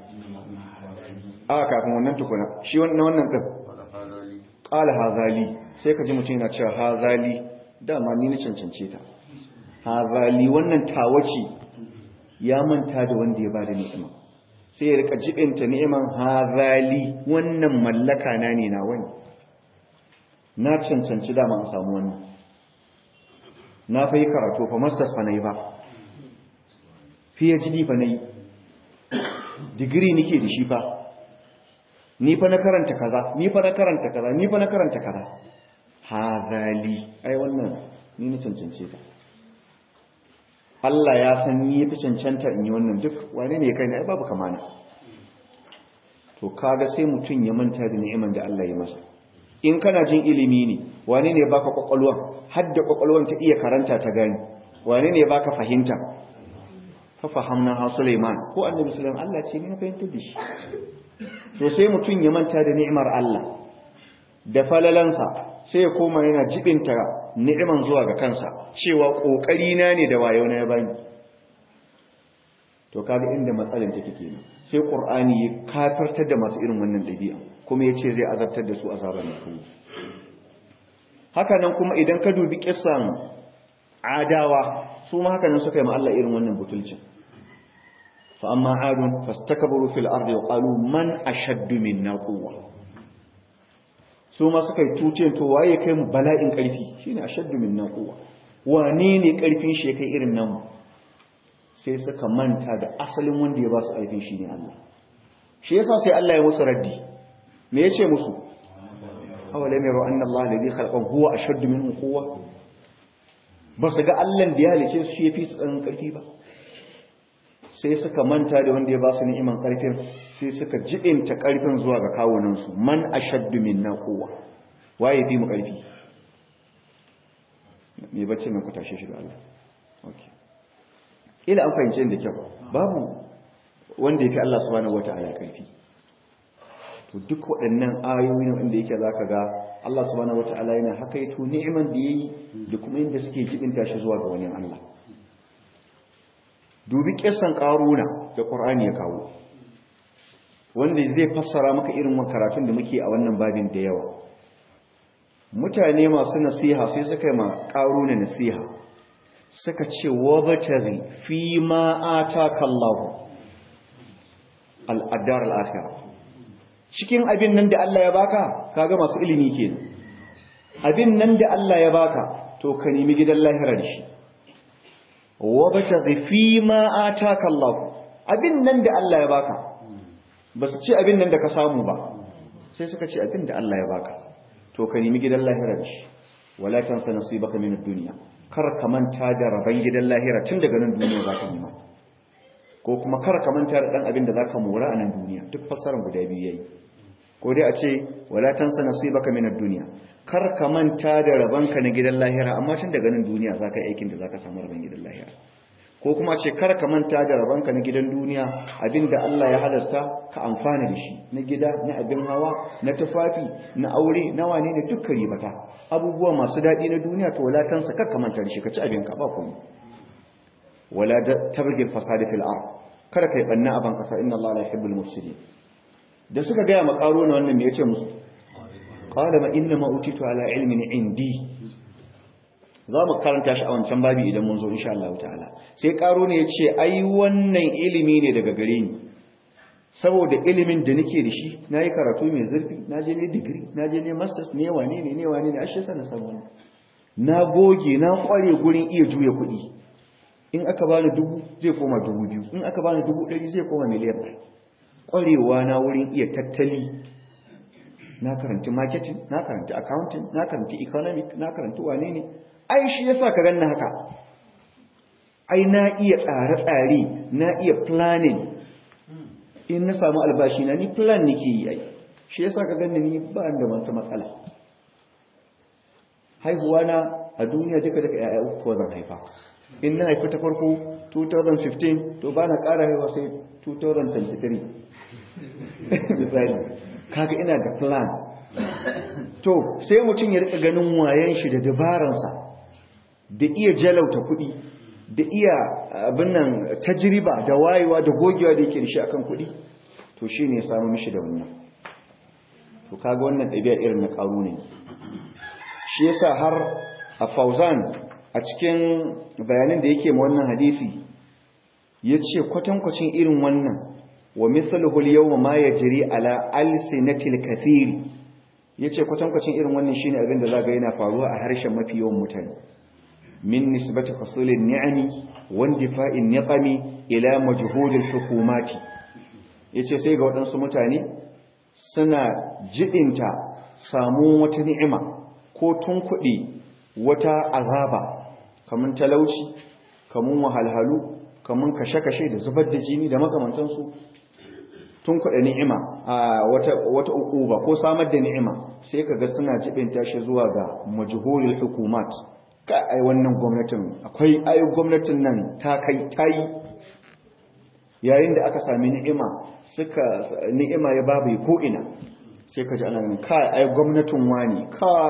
kafin wannan tukuna shi wannan din kala hazali sai ka ji mutum yana cewa hazali dama ni na cancance ta hazali wannan tawaci ya manta da wanda ya bada ni'ima sai ya rika jibinta ni'iman hazali wannan mallaka na ne na wani na cancanci dama an samu wannan na fa yi karatu fa masters fa nayi ba PhD fa nayi degree nake da shi fa ni fa na karanta kaza ni fa na karanta kaza ni fa na karanta kaza hazali ai wannan ni na cancance ta Allah ya san ni yafi cancanta in yi wannan duk wane ne kai ne ai babu kamana to kaga sai mutun ya manta da ni'iman da Allah ya masa in kana jin ilimi ne wane ne baka kwakwalwan hadda kwakwalwan ta iya karanta ta gani wane ne baka fahimta fa fahamna ha Sulaiman ko annabi Sulaiman Allah ce ni na fahimtar da shi to sai mutun ya manta da ni'imar Allah da falalansa sai ya koma yana jibinta ni'iman zuwa ga kansa cewa kokari na ne da wayo na ya bani to kaga inda matsalar take kenan sai Qur'ani ya kafirtar da masu irin wannan dabi'a kuma yace zai azabtar da su azaban nan haka nan kuma idan ka dubi kissan adawa su ma haka nan suka yi ma Allah irin wannan butulcin fa amma adun fastakbaru fil ardi wa qalu man ashaddu minna quwwa su ma suka yi tuce to waye kai mu bala'in karfi shine ashaddu minna quwwa wane ne karfin shi kai irin nan sai suka manta da asalin wanda ya ba su karfin shine Allah shi yasa sai Allah ya musu raddi me yace musu awalam yaru anna Allah alladhi khalaqahu huwa ashaddu minhum quwwa basu ga Allah da ya halice su shi yafi su tsanin karfi ba sai suka manta da wanda ya ba su ni'iman karfin sai suka jibinta karfin zuwa ga kawunan su man ashaddu minna quwwa waye bi mu karfi me bace mun ku tashe shi da Allah okay ila an fahimce da kyau babu wanda yake Allah subhanahu wataala karfi to duk waɗannan ayoyi ne wanda yake zaka ga Allah subhanahu wataala yana hakaito ni'iman da yayi da kuma inda suke jibinta shi zuwa ga wani Allah dubi kissan qaruna da Qur'ani ya kawo wanda zai fassara maka irin karatun da muke a wannan babin da yawa mutane masu nasiha sai suka yi ma qaruna nasiha suka ce wabatari fi ma ataka Allah al-adar al-akhirah cikin abin nan da Allah ya baka kaga masu ilimi kenan abin nan da Allah ya baka to ka nemi gidan lahira da shi wabtaghi fi ma ataka Allah abin nan da Allah ya baka basu ce abin nan da ka samu ba sai suka ce abin da Allah ya baka to ka nemi gidan lahira da shi wala tansa nasibaka min ad-dunya kar ka manta da raban gidan lahira tun daga nan duniya zaka nima ko kuma kar ka manta da dan abin da zaka mora a nan duniya duk fassarar guda biyu yayi ko dai a ce wala tansa nasibaka min ad-dunya kar ka manta da rabanka na gidan lahira amma tun daga nan duniya zaka yi aikin da zaka samu raban gidan lahira ko kuma a ce kar ka manta da rabanka na gidan duniya abinda Allah ya halasta ka amfana da shi na gida na abin hawa na tufafi na aure na wane ne dukkan ribata abubuwa masu dadi na duniya to wala tansa kar ka manta da shi ka ci abin ka ba komai wala tabghil fasada fil ard kada kai banna aban kasa inna Allah la yuhibbul mufsidin da suka ga ma karo na wannan me yace musu qala ma inna ma utitu ala ilmin indi za mu karanta shi a wancan babi idan mun zo insha Allah ta'ala sai karo ne yace ai wannan ilimi ne daga gare ni saboda ilimin da nake da shi nayi karatu mai zurfi naje ne degree naje ne masters ne wane ne ashe sana samu wannan na goge na kware gurin iya juya kuɗi in aka bani 1000 zai koma 2000 in aka bani 100 zai koma miliyan kwarewa na wurin iya tattali na karanci marketing, na karanci accounting, na karanci economic, na karanci wane ne. Ai shi yasa ka ganna haka. Ai na iya tsare-tsare, na iya planning. In na samu albashi na ni plan nake yi ai. Shi yasa ka ganni ni ba da wata matsala. Haihuwa na a duniya duka ƴaƴa uku ko zan haifa. In na haifi ta farko 2015 to ba na ƙara haihuwa sai 2023. Misali, kaga ina da plan. To sai mutum ya rika ganin wayen shi da dabaransa, da iya jalauta kuɗi, da iya abin nan tajriba da wayewa da gogewa da yake da shi akan kuɗi, to shine ya samu mishi da wannan. To kaga wannan ɗabi'a irin na ƙaru ne. Shi yasa har a Fauzan a cikin bayanin da yake ma wannan hadisi yace kwatankwacin irin wannan wa mithluhu al-yawma ma yajri ala alsinatil kathir, yace kwatankwacin irin wannan shine abin da zaga yana faruwa a harshen mafi yawan mutane min nisbati husulin ni'ami wa indifa'in niqami ila majhudil hukumati. Yace sai ga waɗansu mutane suna jidinta samu wata ni'ima ko tunkuɗe wata azaba, kaman talauci, kaman wahalhalu, kaman kashe-kashe da zubar da jini da makamantansu, tunkuɗe ni'ima a wata uquba ko samar da ni'ima, sai kaga suna jibinta shi zuwa ga majhulul hukumat. Ka ai wannan gwamnatin akwai gwamnatin nan ta kai tayi, yayin da aka sami ni'ima ya babu ko ina, sai ka ji ana ganin kai ai gwamnatin wani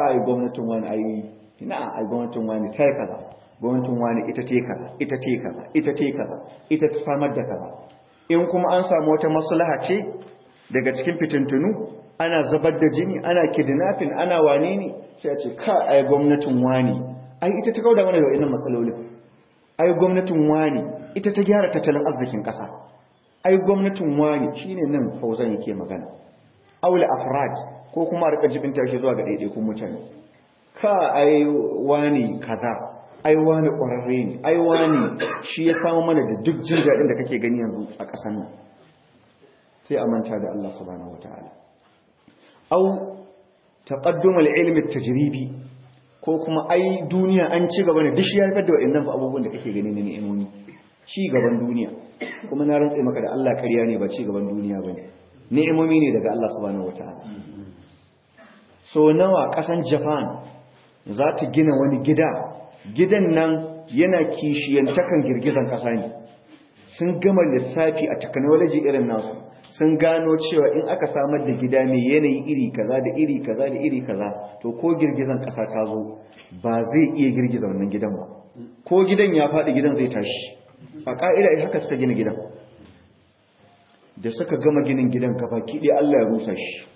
ai ina ai gwamnatin wani ta kaza, gwamnatin wani ita te kaza, ita te kaza, ita te kaza, ita ta samar da kaza. In kuma an samu wata maslaha ce daga cikin fitintunu, ana zubar da jini, ana kidnapping, ana wane ne, sai a ce ka ai gwamnatin wani ai ita ta kauda mana da wannan matsalolin, ai gwamnatin wani ita ta gyara tattalin arzikin kasa, ai gwamnatin wani shine nan Fauzan yake magana. Aula afrad ko kuma rika jibinta shi zuwa ga daidaikun mutane, ka ai wani kaza, ai wani ƙwararre ne, ai wani shi ya samu mana da duk jin daɗin da kake gani yanzu a ƙasar nan, sai a manta da Allah subhanahu wataala. Au taqaddum al-ilm at-tajribi, ko kuma ai duniya an ci gaba ne, duk shi ya haifar da waɗannan abubuwan da kake gani na ni'imomi, ci gaban duniya. Kuma na rantsa maka da Allah ƙarya ne, ba ci gaban duniya bane, ni'imomi ne daga Allah subhanahu wataala. So nawa ƙasan Japan za ta gina wani gidan nan yana kishiyantakan girgizan ƙasa ne. Sun gama lissafi a technology irin nasu, sun gano cewa in aka samar da gida mai yanayi iri kaza da iri kaza da iri kaza, to ko girgizan ƙasa ta zo ba zai iya girgiza wannan gidan ba, ko gidan ya faɗi gidan zai tashi. A ƙa'ida haka suka gina gidan. Da suka gama ginin gidan gaba kiɗe Allah ya rusa shi.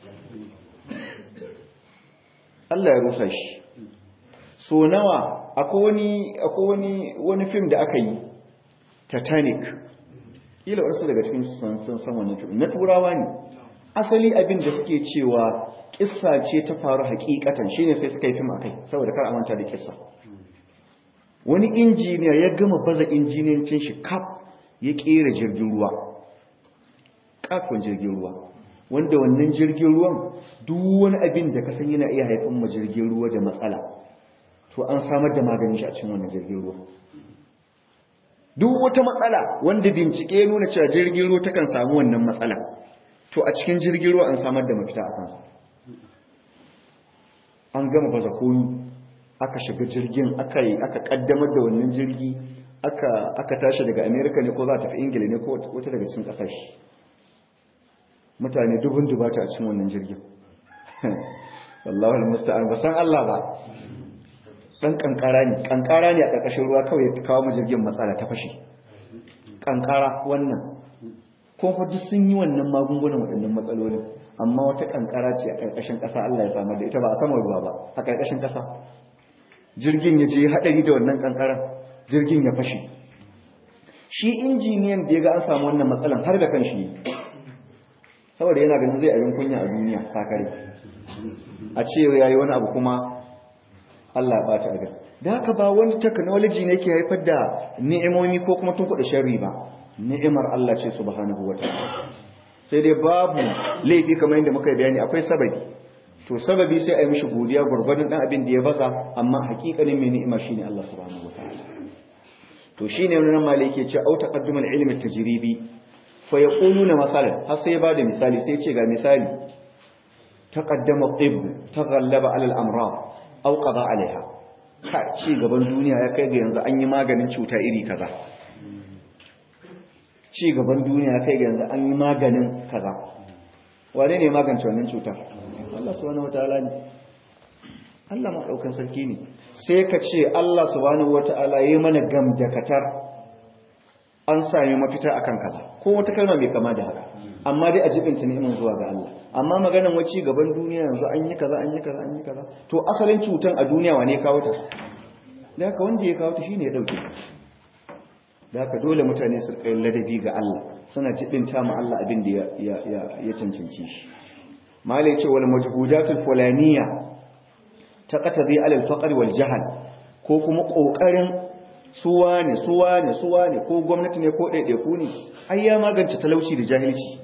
Allah ya rusa shi. So nawa akwai wani film da aka yi, Titanic. Kila wasu daga cikin sun san wannan film. Na Turawa ne. Asali abin da suke cewa kissa ce ta faru hakikatan, shine sai suka yi film akai saboda kar a manta da kissa. Wani injiniya ya gama baza injiniyancin shi kaf ya kera jirgin ruwa. Kafin jirgin ruwa. Wanda wannan jirgin ruwan duk wani abin da ka san yana iya haifar ma jirgin ruwa da matsala, to an samar da maganin shi a cikin wannan jirgin ruwa. Duk wata matsala wanda bincike ya nuna cewa jirgin ruwa takan samu wannan matsala, to a cikin jirgin ruwa an samar da mafita a kansa. An gama baza komi, aka shiga jirgin, aka kaddamar da wannan jirgi, aka tashi daga America ne ko za ta tafi Ingila ne ko wata daga cikin kasashe. Mutane dubun dubata a cikin wannan jirgin. Wallahi almusta'an, ba san Allah ba. Dan kankara ne a ƙarƙashin ruwa kawai ya kawo mu jirgin matsala ta fashe. Kankara wannan. Ko fa duk sun yi wannan magungunan waɗannan matsalolin, amma wata kankara ce a ƙarƙashin ƙasa Allah ya samar da ita, ba a saman ruwa ba, a ƙarƙashin ƙasa. Jirgin ya je haɗari da wannan kankaran, jirgin ya fashe. Shi injiniyan da ya ga an samu wannan matsalan har da kanshi ne. Saboda yana ganin zai abin kunya a duniya sakare, a ce yayi wani abu kuma Allah ba ta abin. Da haka ba wani technology ne ke haifar da ni'imomi ko kuma tunkuɗa sharri ba, ni'imar Allah ce subhanahu wataala. Sai dai babu laifi kamar yadda muka bayani, akwai sababi. to sababi sai a yi mishi godiya gurgurdan dan abin da ya baza amma hakikanin mai ni'ima shine Allah subhanahu wataala to shine wannan malai yake cewa au taqaddumul ilmi tajribi fa yaquluna masalan har sai ba da misali sai ce ga misali taqaddama tibb taghallaba ala al-amrad aw qada alaiha ka ci gaban duniya ya kai ga yanzu an yi maganin cuta iri kaza ci gaban duniya ya kai ga yanzu an yi maganin kaza wane ne magance wannan cutar Allah subhanahu wataala ne Allah madaukan sarki ne sai ka ce Allah subhanahu wataala yayi mana gamdakatar an sami mafita akan kaza ko wata kalma mai kama da haka amma dai a jibinta ni'imin zuwa ga Allah amma maganan wacce gaban duniya yanzu an yi kaza an yi kaza an yi kaza to asalin cutan a duniya wane kawo ta da haka wanda ya kawo ta shine ya dauke da haka dole mutane su kai ladabi ga Allah suna jibinta ma Allah abin da ya cancanci shi malai ce wal majhudatul fulaniya taqtadi ala al-faqr wal jahl ko kuma kokarin suwa ne ko gwamnati ne ko ɗaiɗaiku ne ai ya magance talauci da jahilci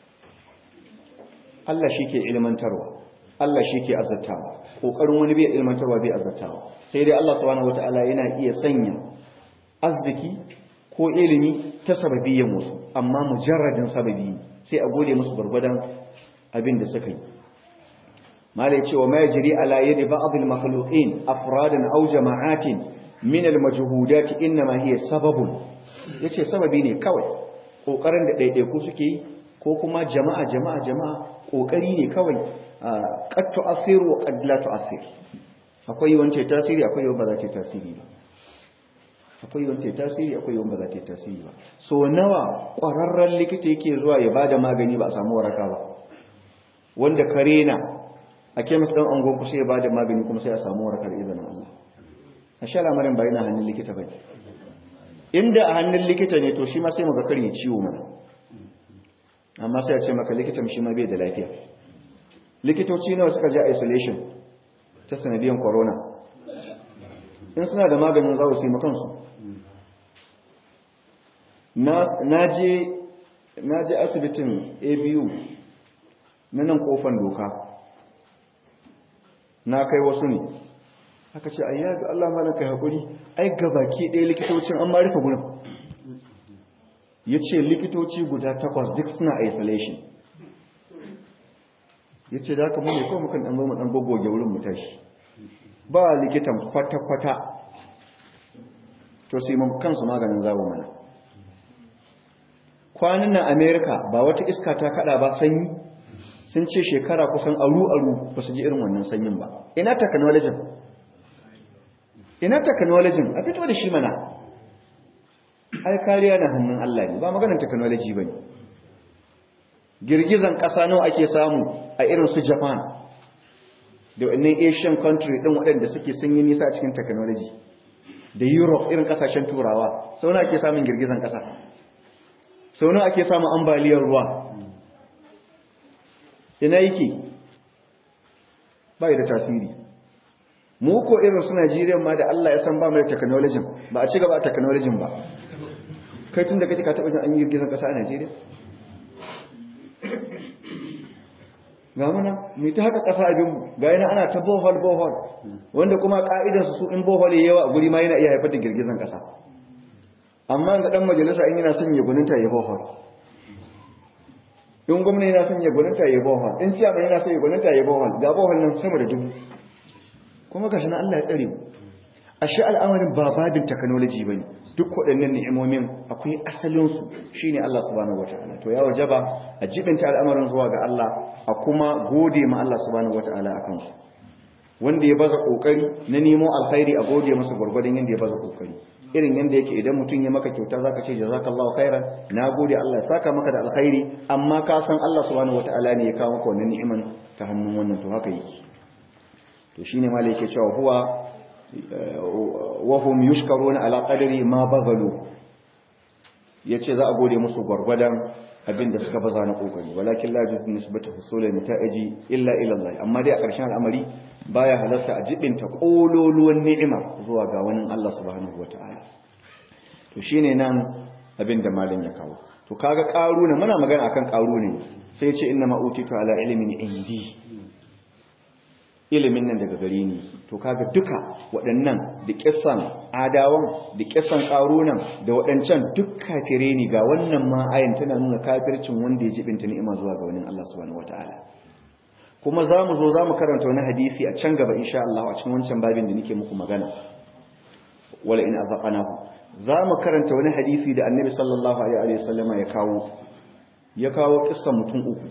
Allah shi ke ilmantarwa Allah shi ke azartawa ƙoƙarin wani bai ilmantarwa bai azartawa sai dai Allah subhanahu wataala yana iya sanya arziki ko ilimi ta sababiyyan wasu amma mujarradin sababi sai a gode musu gurgurdan abin da suka yi malai cewa ma yajri ala yadi ba'd al-makhluqin afradan aw jama'atin min al-majhudat inma hiya sababun yace sababi ne kawai kokarin da daidaiku suke yi ko kuma jama'a kokari ne kawai qad tu'athiru wa qad la tu'athir akwai wanda tasiri akwai wanda ba za ta tasiri ba akwai wanda tasiri akwai wanda ba za ta tasiri ba so nawa kwararren likita yake zuwa ya bada magani ba a samu waraka ba wanda karena a kemis dan angon ku sai ya bada magani kuma sai a samu waraka da izinin Allah a sha lamarin ba yana hannun likita ba inda a hannun likita ne to shi ma sai maka karye ciwo mana amma sai a ce maka likitan shi ma bai da lafiya likitoci nawa suka je isolation ta sanadiyan corona in suna da maganin za su yi makansu na je asibitin ABU na nan kofan doka na kai wasu ne aka ce ayya ga Allah malan kai hakuri ai gabaki ɗaya likitocin an ma rufe gurin yace likitoci guda 8 duk suna isolation yace da haka mu ne ko mukan dan zo mu dan gogoge wurin mu tashi ba likitan kwata kwata to sai mun kansu maganin zawo mana kwanan nan America ba wata iska ta kada ba sanyi sun ce shekara kusan aru ba su ji irin wannan sanyin ba ina technology a fito da shi mana ai kariya na hannun Allah ne ba maganar technology bane girgizan kasa nawa ake samu a irin su Japan da wannan Asian country din waɗanda suke sun yi nisa a cikin technology da Europe irin kasashen turawa sau nawa ake samun girgizan kasa sau nawa ake samun ambaliyar ruwa ina yake bai da tasiri mu ko irin su Najeriya ma da Allah ya san ba mu da technology ba a ci gaba a technology ba kai tun da kake ka taba jin an yi girgizan kasa a Najeriya ga muna mu ta haka kasa abin mu ga yana ana ta bohol wanda kuma ka'idar su in bohol yawa a guri ma yana iya haifar da girgizan kasa amma ga dan majalisa in yana son ya gununta ya bohol in gwamnati yana son ya gununta ya bohol in ciyama yana son ya gununta ya bohol ga bohol nan sama da 1000 kuma gashi na Allah ya tsare mu ashe al'amarin ba babin technology bane duk waɗannan ni'imomin akwai asalin su shine Allah subhanahu wataala to ya wajaba a jibinta al'amarin zuwa ga Allah a kuma gode ma Allah subhanahu wataala akan su wanda ya baza kokari na nemo alkhairi a gode masa gurgurdan yanda ya baza kokari irin yanda yake idan mutun ya maka kyauta zaka ce jazakallahu khairan nagode Allah ya saka maka da alkhairi amma ka san Allah subhanahu wataala ne ya kawo maka wannan ni'iman ta hannun wannan to haka yake to shine malai yake cewa huwa wa hum yushkaruna ala qadri ma bagalu yace za a gode musu gurgurdan abinda suka baza na kokari walakin la yajuz nisbatu husul nata'iji illa ila Allah amma dai a ƙarshen al'amari baya halasta a jibinta kololuwan ni'ima zuwa ga wani Allah subhanahu wataala to shine nan abinda malin ya kawo to kaga qaruna muna magana akan qaruna sai ya ce inna ma utitu ala ilmin indi ilimin nan daga gare ni to kaga duka waɗannan da kissan adawan da kissan qarunan da waɗancan duk kafire ne ga wannan ma ayin tana nuna kafircin wanda ya jibinta ni'ima zuwa ga wani Allah subhanahu wataala kuma zamu karanta wani hadisi a can gaba insha Allah a cikin wancan babin da nake muku magana wala in azaqnahu zamu karanta wani hadisi da Annabi sallallahu alaihi wasallama ya kawo kissan mutum uku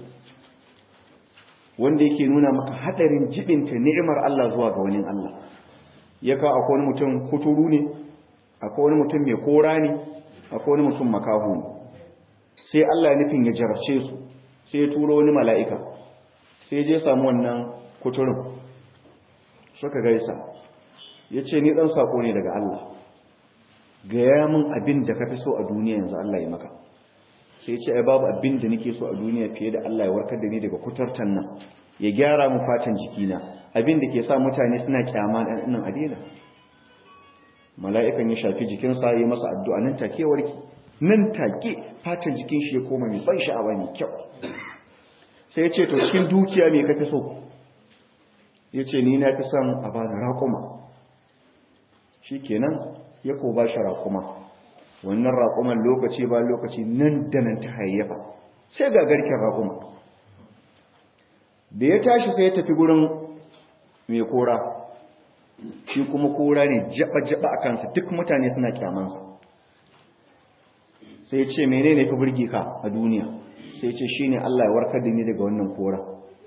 wanda yake nuna maka hadarin jibinta ni'imar Allah zuwa ga wani Allah ya kawo akwai wani mutum kuturu ne akwai wani mutum mai kora ne akwai wani mutum makahu ne sai Allah ya nufin ya jarabce su sai ya turo wani mala'ika sai ya je samu wannan kuturun suka gaisa ya ce ni dan sako ne daga Allah gaya min abin da ka fi so a duniya yanzu Allah ya maka sai ce ai babu abin da nake so a duniya fiye da Allah ya warkar da ni daga kutartan nan ya gyara mu fatan jikina abin da ke sa mutane suna kyama dan nan adina mala'ikan ya shafi jikinsa ya masa addu'a nan take warki nan take fatan jikin shi ya koma mai ban sha'awa mai kyau sai ya ce to cikin dukiya me kafi so ya ce ni na fi son a bani raƙuma shikenan ya ko ba shi raƙuma wannan raƙuman lokaci ba lokaci nan da nan ta hayyafa sai ga garken raƙuma da ya tashi sai ya tafi gurin mai kora shi kuma kora ne jaba-jaba a kansa duk mutane suna kyamansa sai ya ce menene fi burge ka a duniya sai ya ce shi ne Allah ya warkar da ni daga wannan kora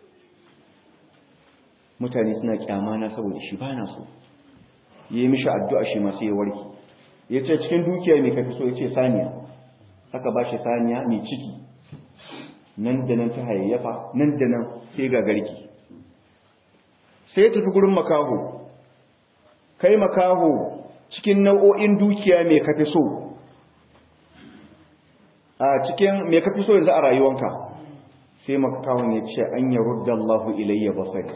mutane suna kyamana saboda shi ba na so ya yi mishi addu'a shi masu ya warki ya ce cikin dukiya mai kafi so ya ce saniya aka ba shi saniya mai ciki nan da nan ta hayayyafa nan da nan sai ga garki sai ya tafi gurin makaho kai makaho cikin nau'o'in dukiya mai kafi so a cikin mai kafi so yanzu a rayuwanka sai makahon ya ce an ya rudda Allahu ilayya basari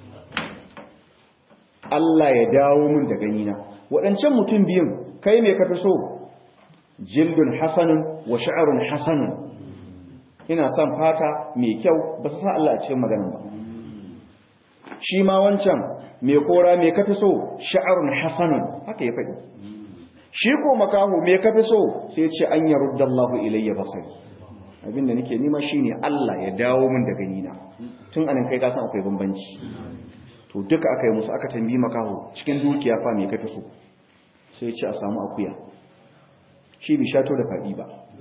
Allah ya dawo min da ganina waɗancan mutum biyun kai me ka fi so jildun hasanun wa sha'arun hasanun ina son fata mai kyau ba su sa Allah a cikin maganin ba shi ma wancan mai kora me ka fi so sha'arun hasanun haka ya faɗi shi ko makahu me ka fi so sai ce an ya rudda Allahu ilayya basari abinda nake nima shine Allah ya dawo min da ganina tun anan kai ka san akwai bambanci to duka aka yi musu aka tambayi makaho cikin dukiya fa me ka fi so sai ce a samu akuya shi bi shato da faɗi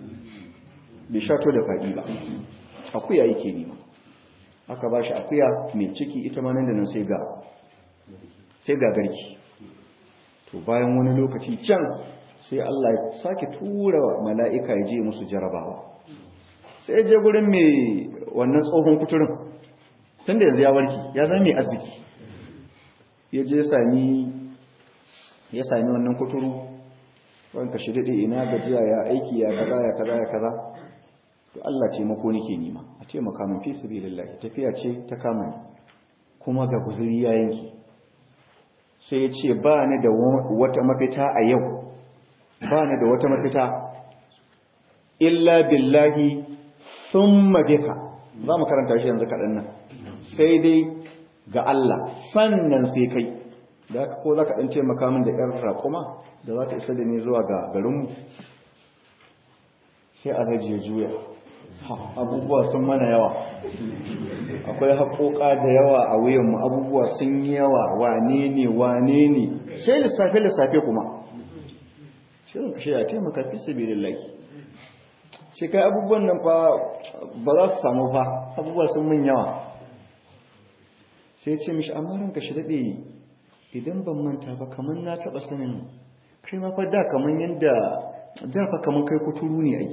ba akuya yake nema aka ba shi akuya mai ciki ita ma nan da nan sai ga garki to bayan wani lokaci can sai Allah ya sake tura mala'ika ya je musu jarabawa sai ya je gurin mai wannan tsohon kuturin tun da yanzu ya warki ya zama mai arziki ya je ya sami wannan kuturu wanka shi daɗe ina gajiya ya aiki ya kaza to Allah taimako nake nima a taimaka min fi sabilillah tafiya ce ta kama ni kuma ga guzuri ya yanki sai ya ce ba ni da wata mafita a yau ba ni da wata mafita illa billahi thumma bika za mu karanta shi yanzu kaɗan nan sai dai ga Allah sannan sai kai da ko za ka ɗan taimaka min da ƴar raƙuma da za ta isa da ni zuwa ga garinmu sai a rajiya juya abubuwa sun mana yawa akwai haƙoƙa da yawa a wuyanmu abubuwa sun yi yawa wane ne sai lissafe kuma sai ka shi ya taimaka fi sabilillahi sai kai abubuwan nan fa ba za su samu fa abubuwa sun mun yawa sai ce mishi amma ranka shi daɗe idan ban manta ba kamar na taɓa sanin kai ma fa da kamar yadda da fa kamar kai kuturu ne ai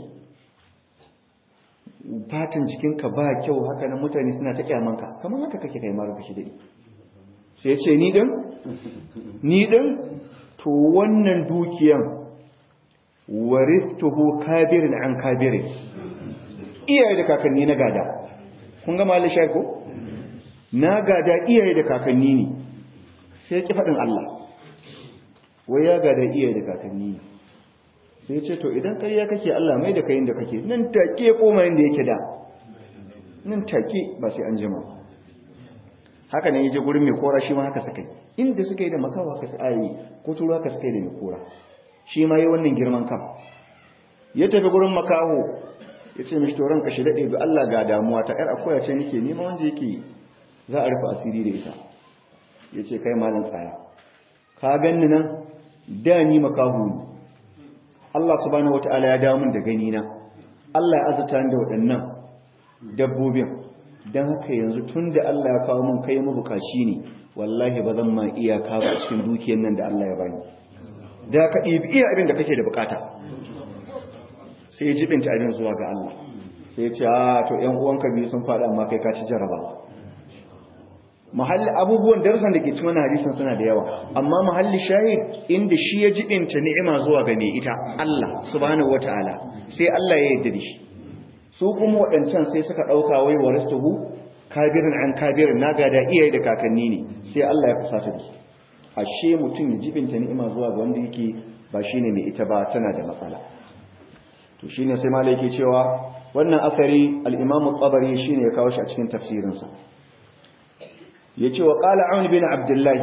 fatan jikinka ba kyau haka nan mutane suna ta kyamanka kamar haka kake kai ma ranka shi daɗe sai ce ni ɗin to wannan dukiyan warithtuhu kabirin an kabirin iyaye da kakanni na gada kun ga malai shayi ko na gada iyaye da kakanni ne sai ki faɗin Allah wai ya gada iyaye da kakanni ne sai ce to idan ƙarya kake Allah mai da kayin da kake nan take koma inda yake da nan take ba sai an jima haka ne yaje gurin mai kora shi ma haka suka yi inda suka yi da makawa haka sai ayi ko turu haka suka yi da mai kora shi ma yayi wannan girman kan ya tafi gurin makaho yace mishi to ranka shi dade bi Allah ga damuwa ta yar akoya ce nake nima wanda yake za a rufe asiri da ita yace kai malam tsaya ka ganni nan da ni makaho ne Allah subhanahu wataala ya dawo min da gani na Allah ya azata ni da waɗannan dabbobin dan haka yanzu tunda Allah ya kawo min kai mabukaci ne wallahi ba zan ma iyaka ba cikin dukiyar nan da Allah ya bani da ka ɗibi iya abin da kake da bukata sai ya jibinta abin zuwa ga Allah sai ya ce to ƴan uwanka biyu sun faɗa amma kai ka ci jarabawa mahalli abubuwan darasan da ke cikin wannan hadisin suna da yawa amma mahalli shahid inda shi ya jibinta ni'ima zuwa ga mai ita Allah subhanahu wataala sai Allah ya yarda da shi su kuma waɗancan sai suka ɗauka wai waristuhu kabirin an kabirin na gada iyaye da kakanni ne sai Allah ya fusata da su ashe mutum ya jibinta ni'ima zuwa ga wanda yake ba shine mai ita ba tana da matsala to shine sai malai yake cewa wannan asari al-Imam at-Tabari shine ya kawo shi a cikin tafsirin sa yace wa qala Aun bin Abdullah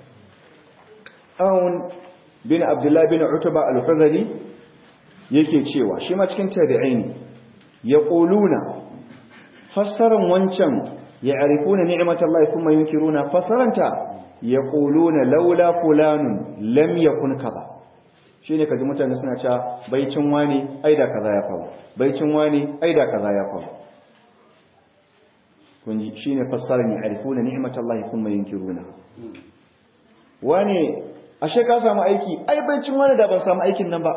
Aun bin Abdullah bin Utba al-Huzali yake cewa shi ma cikin tabi'in yaquluna fassaran wancan ya'rifuna ni'matallahi thumma yunkiruna fassaranta yaquluna laula fulanun lam yakun kaza shine kaji mutane suna cewa baicin wani aida kaza ya faru baicin wani aida kaza ya faru kunji shine fassarar ya'rifuna ni'matallahi thumma yunkiruna wani ashe ka samu aiki ai baicin wani da ban samu aikin nan ba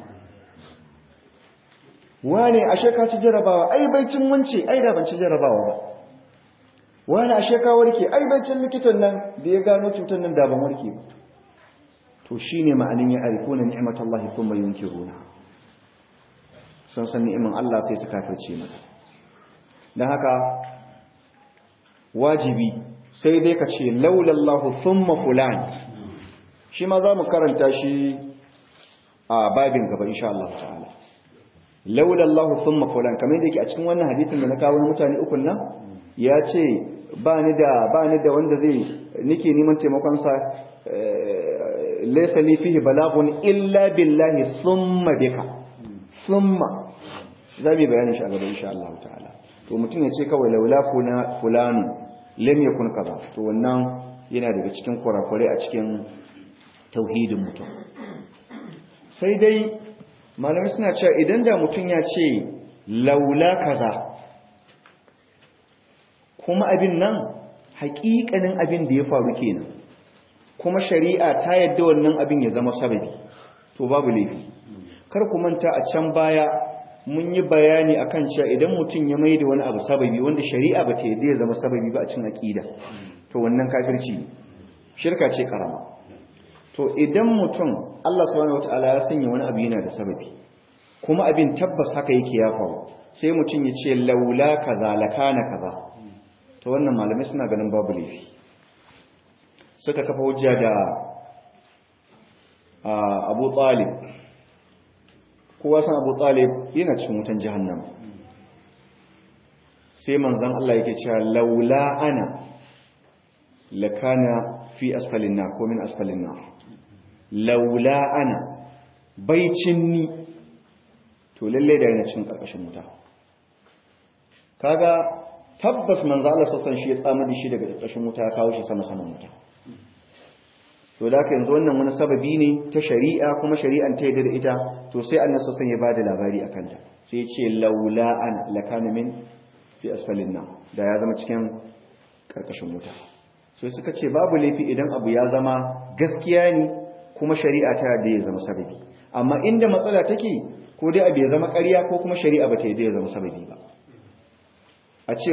wani ashe ka ci jarabawa ai baicin wance ai da ban ci jarabawa ba wani ashe ka warke ai baicin likitan nan da ya gano cutar nan da ban warke ba to shine ma'anin ya arifuna ni'matallahi thumma yunkiruna san ni'iman Allah sai su kafirce mata dan haka wajibi sai dai ka ce laulallahu thumma fulan shi ma zamu karanta shi a babin gaba insha Allah ta'ala laulallahu thumma fulan kamar yadda yake a cikin wannan hadisin da na kawo mutane ukun nan ya ce ba ni da wanda zai nake neman taimakon sa laysa li fihi balaghun illa billahi thumma bika thumma zabi bayanin shi a gaba insha Allah ta'ala to mutum ya ce kawai laula fulanu lam yakun kaza to wannan yana daga cikin kurakure a cikin tauhidin mutum sai dai malamai suna cewa idan da mutum ya ce laula kaza kuma abin nan haƙiƙanin abin da ya faru kenan kuma shari'a ta yadda wannan abin ya zama sababi to babu laifi kar ku manta a can baya mun yi bayani akan cewa idan mutum ya maida wani abu sababi wanda shari'a ba ta yadda ya zama sababi ba a cikin aqida to wannan kafirci shirka ce karama to idan mutum Allah subhanahu wataala ya sanya wani abu yana da sababi kuma abin tabbas haka yake ya faru sai mutum ya ce laula kaza lakana kaza to wannan malamai suna ganin babu laifi suka kafa hujja da Abu Talib kowa san Abu Talib yana cikin wutan jahannama sai manzon Allah yake cewa laula ana lakana fi asfalin nar ko min asfalin nar laula ana baicin ni to lalle da yana cikin karkashin wuta kaga tabbas manzo Allah sassan shi ya tsamar da shi daga karkashin wuta ya kawo shi sama saman wuta to da yanzu wannan wani sababi ne ta shari'a kuma shari'an ta yadda da ita to sai annabi sassan ya bada labari akan ta sai ya ce laula ana lakana min fi asfalin nar da ya zama cikin karkashin wuta sai suka ce babu laifi idan abu ya zama gaskiya ne kuma shari'a ta yadda ya zama sababi amma inda matsala take ko dai abu ya zama ƙarya ko kuma shari'a ba ta yadda ya zama sababi ba a ce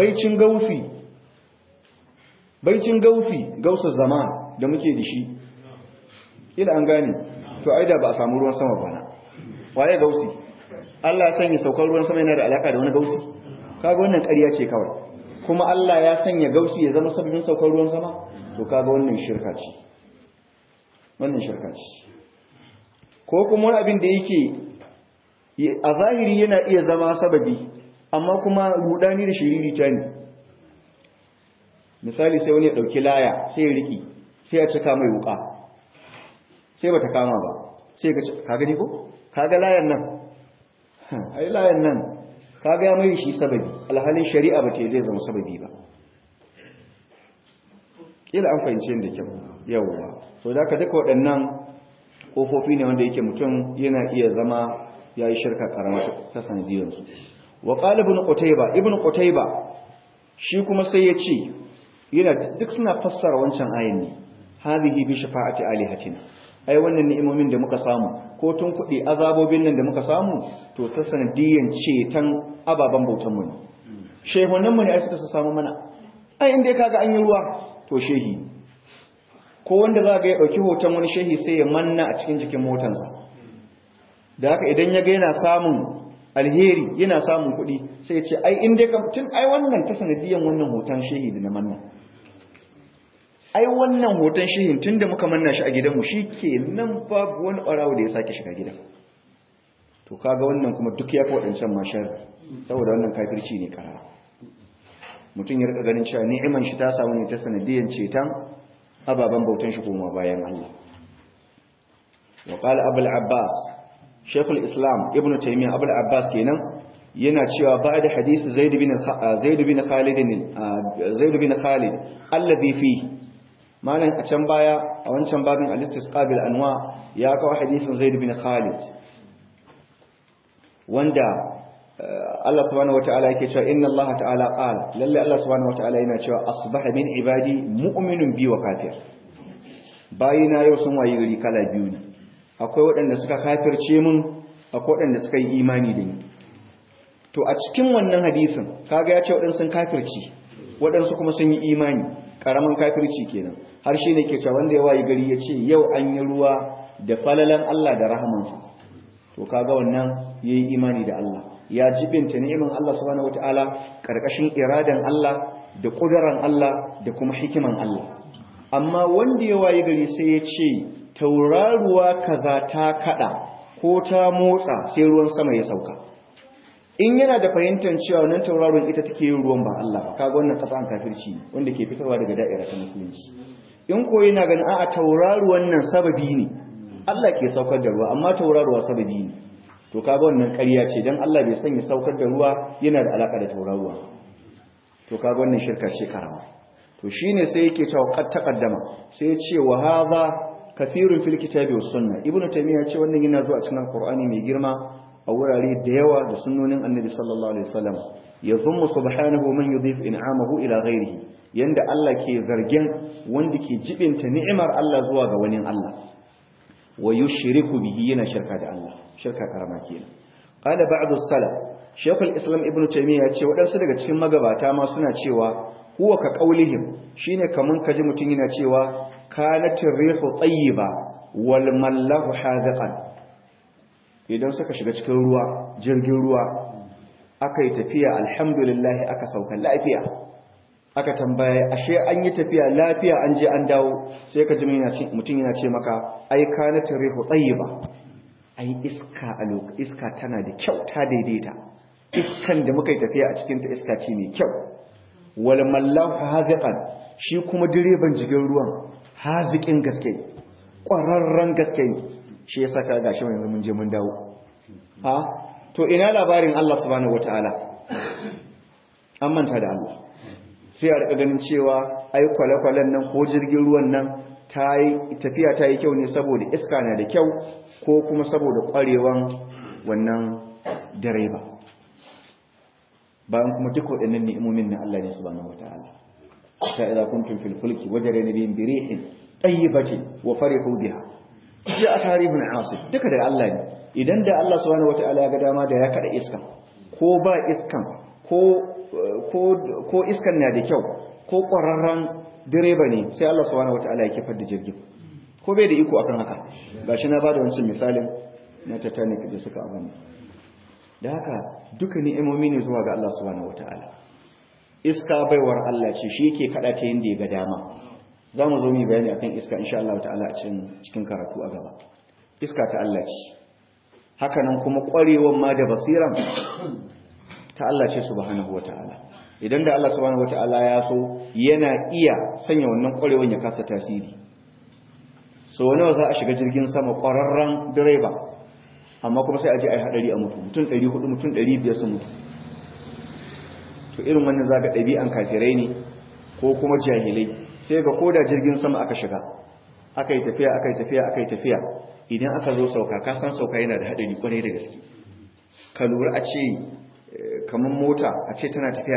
baicin gaufi gausa zaman da muke da shi ila an gane to ai da ba a samu ruwan sama bana waye gausi Allah ya sanya saukar ruwan sama yana da alaka da wani gausi kaga wannan ƙarya ce kawai kuma Allah ya sanya gausi ya zama sabbin saukar ruwan sama to kaga wannan shirka ce ko kuma wani abin da yake a zahiri yana iya zama sababi amma kuma rudani da shiriri ta ne misali sai wani ya dauki laya sai ya riki sai ya cika mai wuka sai bata kama ba sai ka gani ko kaga layan nan ai layan nan kaga ya mai shi sababi alhalin shari'a ba ta zai zama sababi ba kila an fahimce da kyau yawwa so da ka duka waɗannan kofofi ne wanda yake mutum yana iya zama yayi shirka karama ta sanadiyar su wa qala ibn qutayba shi kuma sai ya ce yana duk suna fassara wancan ayin ne hadhihi bi shafa'ati alihatina ai wannan ni'imomin da muka samu ko tun kudi azabobin nan da muka samu to ta sanadiyan cetan ababan bautan mu ne shehunan mu ne ai suka samu mana ai inda kaga an yi ruwa to shehi ko wanda za ga ya dauki hoton wani shehi sai ya manna a cikin jikin motansa da haka idan ya ga yana samun alheri yana samun kuɗi sai ya ce ai inda tun ai wannan ta sanadiyan wannan hoton shehi da na manna ai wannan hoton shehin tun da muka manna shi a gidanmu shi ke nan babu wani ɓarawo da ya sake shiga gidan to kaga wannan kuma duk ya fi waɗancan mashar saboda wannan kafirci ne ƙara mutum ya rika ganin cewa ni'iman shi ta samu ne ta sanadiyan ceton ababen bautan shi koma bayan Allah wa qala abul abbas shaykhul islam ibnu taymiyyah abul abbas kenan yana cewa ba da hadisi zaid bin khalid alladhi fi malan a can baya a wancan babin al-istisqa bil anwa ya kawo hadisin zaid bin khalid wanda Allah subhanahu wataala yake cewa inna Allah ta'ala qala lalle Allah subhanahu wataala yana cewa asbaha min ibadi mu'minun bi wa kafir bayina yau sun wayi gari kala biyu ne akwai waɗanda suka kafirce mun akwai waɗanda suka yi imani da ni to a cikin wannan hadisin kaga ya ce waɗansu sun kafirci waɗansu kuma sun yi imani karaman kafirci kenan har shi ne ke cewa wanda ya wayi gari ya ce yau an yi ruwa da falalan Allah da rahamansa to kaga wannan yayi imani da Allah ya jibinta ni'imin Allah subhanahu wataala karkashin iradan Allah da kudaran Allah da kuma hikiman Allah amma wanda ya wayi gari sai ya ce tauraruwa kaza ta kada ko ta motsa sai ruwan sama ya sauka in yana da fahimtar cewa wannan tauraron ita take yin ruwan ba Allah ba kaga wannan kasan kafirci wanda ke fitarwa daga da'ira ta musulunci in ko yana ganin a'a tauraruwan nan sababi ne Allah ke saukar da ruwa amma tauraruwa sababi ne to kaga wannan ƙarya ce dan Allah bai sanya saukar da ruwa yana da alaka da tauraruwa to kaga wannan shirka ce karama to shine sai yake cewa qad taqaddama sai ya ce wa hadha kathirun fil kitabi was sunnah ibnu taymiya ce wannan yana zuwa cikin alqur'ani mai girma a wurare da yawa da sunnonin annabi sallallahu alaihi wasallam yazummu subhanahu man yudhif in'amahu ila ghairihi yanda Allah ke zargen wanda ke jibinta ni'imar Allah zuwa ga wani Allah wa yushriku bihi yana shirka da Allah shirka karama kenan qala ba'du salaf shaykhul islam ibnu taymiya ce wadansu daga cikin magabata ma suna cewa huwa ka qaulihim shine kaman kaji mutun yana cewa kanatir rihu tayyiba wal mallahu hadiqan idan suka shiga cikin ruwa jirgin ruwa aka yi tafiya alhamdulillah aka sauka lafiya aka tambaye ashe an yi tafiya lafiya an je an dawo sai ka ji mutum yana ce maka ai kanatir rihu tayyiba ai iska tana da kyau ta daidaita iskan da muka yi tafiya a cikin ta iska ce mai kyau wal mallahu haziqan shi kuma direban jirgin ruwan haziqin gaske ƙwararren gaske shi yasa ka gashi yanzu mun je mun dawo ha to ina labarin Allah subhanahu wataala an manta da Allah sai a rika ganin cewa ai kwale-kwalen nan ko jirgin ruwan nan tafiya ta yi kyau ne saboda iska na da kyau ko kuma saboda kwarewan wannan direba bayan kuma duk waɗannan ni'imomin na Allah ne subhanahu wataala ta idza kuntum fil fulki wajrayna bihim bi rihin tayyibatin wa farihu biha ji a tarihin asif duka daga Allah ne idan da Allah subhanahu wataala ya ga dama da ya kada iska ko ba iskan ko iskan na da kyau ko ƙwararren direba ne sai Allah subhanahu wataala ya kifar da jirgin ko bai da iko akan haka gashi na bada wancan misalin na Titanic da suka abin da haka duka ni'imomi ne zuwa ga Allah subhanahu wataala iska baiwar Allah ce shi yake kada ta yanda ya ga dama zamu zo mu bayani akan iska insha Allah ta'ala a cikin karatu a gaba iska ta Allah ce haka nan kuma ƙwarewan ma da basiran ta Allah ce subhanahu wataala idan da Allah subhanahu wataala ya so yana iya sanya wannan ƙwarewan ya kasa tasiri. So nawa za a shiga jirgin sama ƙwararren direba amma kuma sai a je a yi haɗari a mutu, mutum 400 mutum 500 su mutu. To irin wannan zaga ɗabi'an kafirai ne ko kuma jahilai, sai ga koda jirgin sama aka shiga aka yi tafiya idan aka zo sauka, ka san sauka yana da haɗari kwarai da gaske. Ka lura a ce kamar mota a ce tana tafiya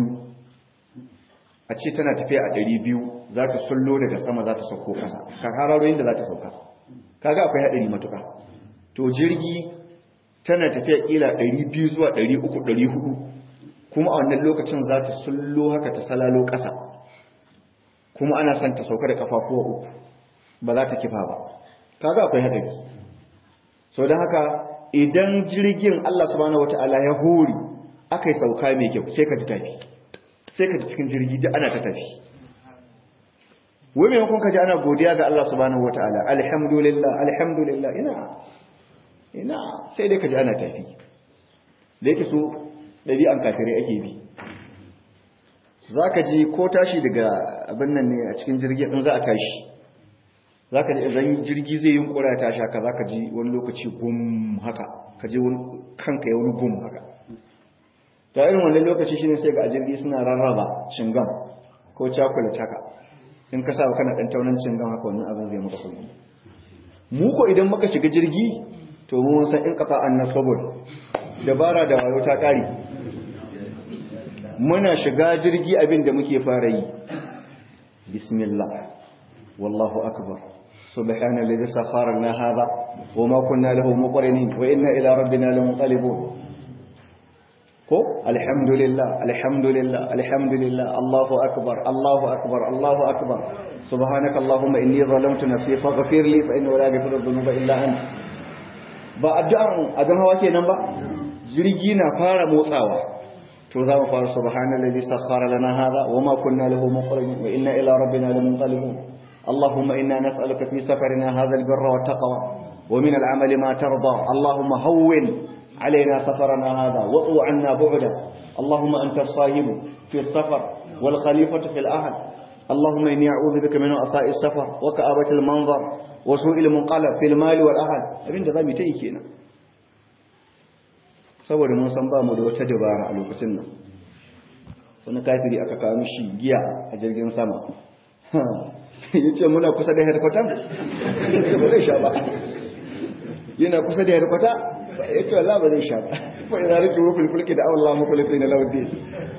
200 za ta sullo daga sama za ta sauko ƙasa, ka hararo inda za ta sauka, kaga akwai haɗari matuƙa. To jirgi tana tafiya ƙila 200 zuwa 300 400, kuma a wannan lokacin za ta sullo haka ta salalo ƙasa, kuma ana son ta sauka da kafafuwa uku, ba za ta kifa ba, kaga akwai haɗari. So don haka idan jirgin Allah subhanahu wataala ya hori aka yi sauka mai kyau, sai ka ji tafi, sai ka ji cikin jirgi da ana ta tafi. Wai maimakon ka ji ana godiya ga Allah subhanahu wataala, alhamdulillah alhamdulillah, ina sai dai ka ji ana tafi. Da yake so ɗabi'an kafirai ake bi, za ka ji ko tashi daga abin nan ne a cikin jirgin in za a tashi, za ka ji idan jirgi zai yi kura ya tashi haka, za ka ji wani lokaci gum haka, ka ji kanka ya wani gum haka. Ta irin wannan lokaci shi ne sai ga a jirgi suna rarraba cingam ko cakulat haka, in ka sa kana ɗan taunan cingam haka, wannan abin zai maka sauki. Mu ko idan muka shiga jirgi to mun san in kafa an nasabul dabara da wayo ta ƙari. Muna shiga jirgi abin da muke fara yi, bismillah wallahu akbar subhana alladhi sakhkhara lana hadha wama kunna lahu muqrinin wa inna ila rabbina lamunqalibun. Ko alhamdulillah alhamdulillah alhamdulillah, Allahu akbar Allahu akbar Allahu akbar, subhanaka allahumma inni zalamtu nafsi faghfir li fa innahu la yaghfiru dhunuba illa anta. Ba addu'an abin hawa kenan ba, jirgi na fara motsawa to za mu fara subhanallazi sakhkhara lana hadha wama kunna lahu muqrinin wa inna ila rabbina lamunqalibun. Allahumma inna nas'aluka fi safarina hadha albirra wattaqwa wa min al'amali ma tarda. Allahumma hawwin علينا سفرنا هذا واطو عنا بعدا. اللهم أنت الصاحب في السفر والخليفة في الأهل. اللهم إني أعوذ بك من وعثاء السفر وكآبة المنظر وسوء المنقلب في المال والأهل. abin da zamu yi kenan, saboda mun san ba mu da wata dabara a lokacin nan. Wani kafiri aka kawo mishi giya a jirgin sama, yace muna kusa da headquarter, ba zai sha ba. Yana kusa da headquarter, ya ce Allah ba zai sha ba. Fa idan rike wufil fulki da Allah mukhlisin lahu din.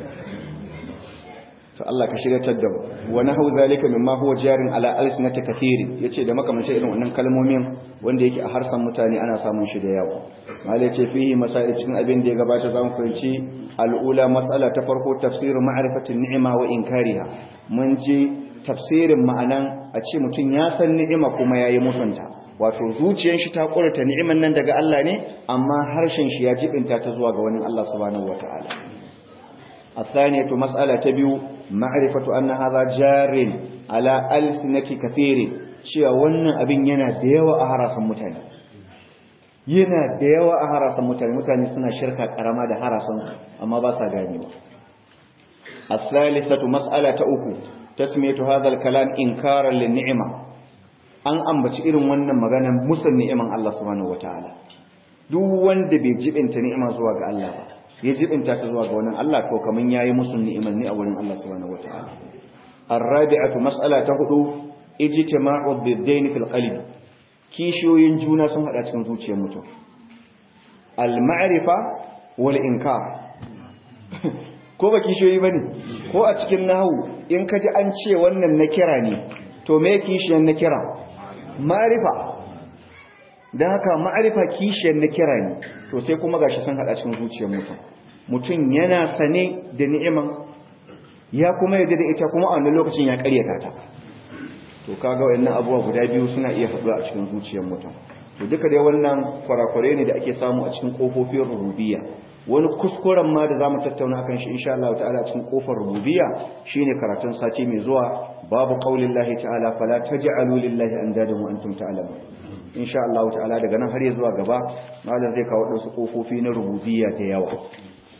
To Allah ka shiryatar da mu. Wa nahu zalika mimma huwa jarin ala alsinati kathiri, yace da makamancin irin wannan kalmomin wanda yake a harsan mutane ana samun shi da yawa. Mal yace fihi masail cikin abin da ya gabata zamu fahimci al'ula mas'ala ta farko tafsiru ma'rifatin ni'ima wa inkariha. Mun ji tafsirin ma'anan a ce mutum ya san ni'ima kuma yayi musunta. Wato zuciyar shi ta kurta ni'iman nan daga Allah ne, amma harshen shi ya jibinta ta zuwa ga wani Allah subhanahu wataala. Athaniyatu mas'ala ta biyu ma'rifatu anna hadha jarin ala alsinati kathiri, cewa wannan abin yana da yawa a harasan mutane. Yana da yawa a harasan mutane, mutane suna shirka karama da harasan amma ba sa ganewa. Athalithatu mas'ala ta uku tasmiyatu hadha al-kalam inkaran lin-ni'ma, an ambaci irin wannan maganan musan ni'iman Allah subhanahu wataala. Duk wanda bai jibinta ni'ima zuwa ga Allah ba, ya jibinta ta zuwa ga wannan Allah, to kaman yayi musun ni'iman ne a wurin Allah subhanahu wataala. Ar-rabi'atu mas'ala ta hudu ijtima'u bid-dayn fil qalbi, kishiyoyin juna sun hada cikin zuciyar mutum. Al-ma'rifa wal inkar ko ba kishiyoyi bane? Ko a cikin nahwu in kaji an ce wannan na kira ne, to me kishiyan na kira? Ma'rifa. Dan haka ma'rifa kishiyar na kira ne, to sai kuma gashi sun hada cikin zuciyar mutum. Mutum yana sane da ni'iman, ya kuma yarda da ita, kuma a wannan lokacin ya karyata ta. To kaga wayannan abubuwa guda biyu suna iya faɗuwa a cikin zuciyar mutum. To duka dai wannan kwarakwarai ne da ake samu a cikin kofofin rububiyya. Wani kuskuren ma da zamu tattauna akan shi insha Allah ta'ala cikin kofar rububiyya shine karatun sati mai zuwa, babu qaulillahi ta'ala fala taj'alu lillahi andadan wa antum ta'lamun. Insha Allah ta'ala daga nan har ya zuwa gaba malam zai kawo wasu kofofi na rububiyya da yawa.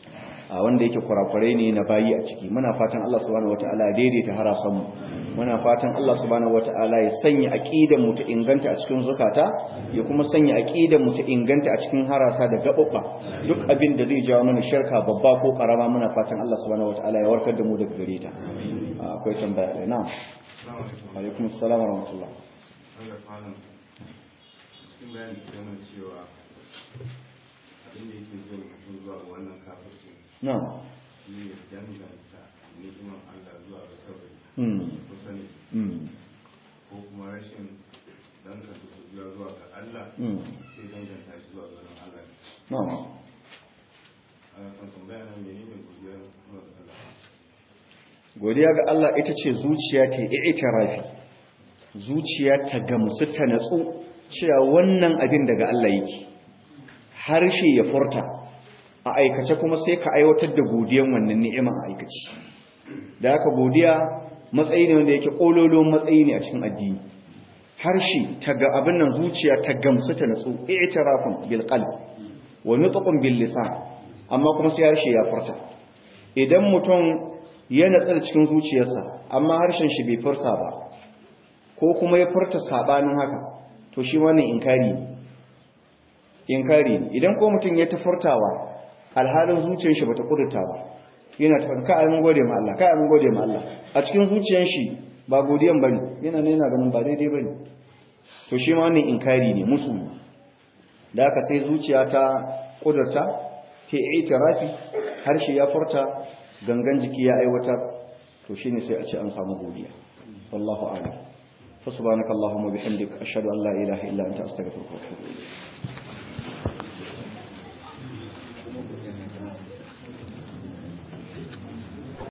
wanda yake kurakurai ne na bayi a ciki. Muna fatan Allah subhanahu wataala ya daidaita harasan mu, muna fatan Allah subhanahu wataala ya sanya aqidan mu ta inganta a cikin zakata, ya kuma sanya aqidan mu ta inganta a cikin harasa da gababba. Duk abin da zai jawo mana shirka babba ko karama muna fatan Allah subhanahu wataala ya warkar da mu daga gare ta. Akwai tambaya da na'am. Alaikum assalam wa rahmatullah. Cikin bayani da mun cewa abin da yake zuwa mutum zuwa wannan kafirci na'am ne danganta ni'imar Allah zuwa ga sauri ko sani ko kuma rashin danganta zuwa ga Allah sai danganta shi zuwa ga Allah na'am kan tambaya nan menene godiyar Allah? Godiya ga Allah ita ce zuciya ta i'tirafi, zuciya ta gamsu ta natsu cewa wannan abin daga Allah yake, harshe ya furta, a aikace kuma sai ka aiwatar da godiyan wannan ni'ima a aikace. Da haka godiya matsayi ne wanda yake kololon matsayi ne a cikin addini. Harshe ta ga abin nan, zuciya ta gamsu ta natsu, i'tirafun bil qalb wa nutqun bil lisan, amma kuma sai harshe ya furta. Idan mutum ya natsa cikin zuciyarsa amma harshen shi bai furta ba, ko kuma ya furta sabanin haka, to shi wannan inkari ne. Idan ko mutum ya ta furtawa alhalin zuciyar shi bata kudurta ba, yana ta ka amin gode ma Allah, ka amin gode ma Allah, a cikin zuciyar shi ba godiyan bane, yana ganin ba daidai bane, to shi ma wannan inkari ne, musu. Da haka sai zuciya ta kudurta, ta itirafi, harshe ya furta, gangan jiki ya aiwatar, to shine sai a ce an samu godiya. Wallahu a'lam. Fa subhanakallahumma bihamdika ashhadu an la ilaha illa anta astaghfiruka wa atubu ilayk.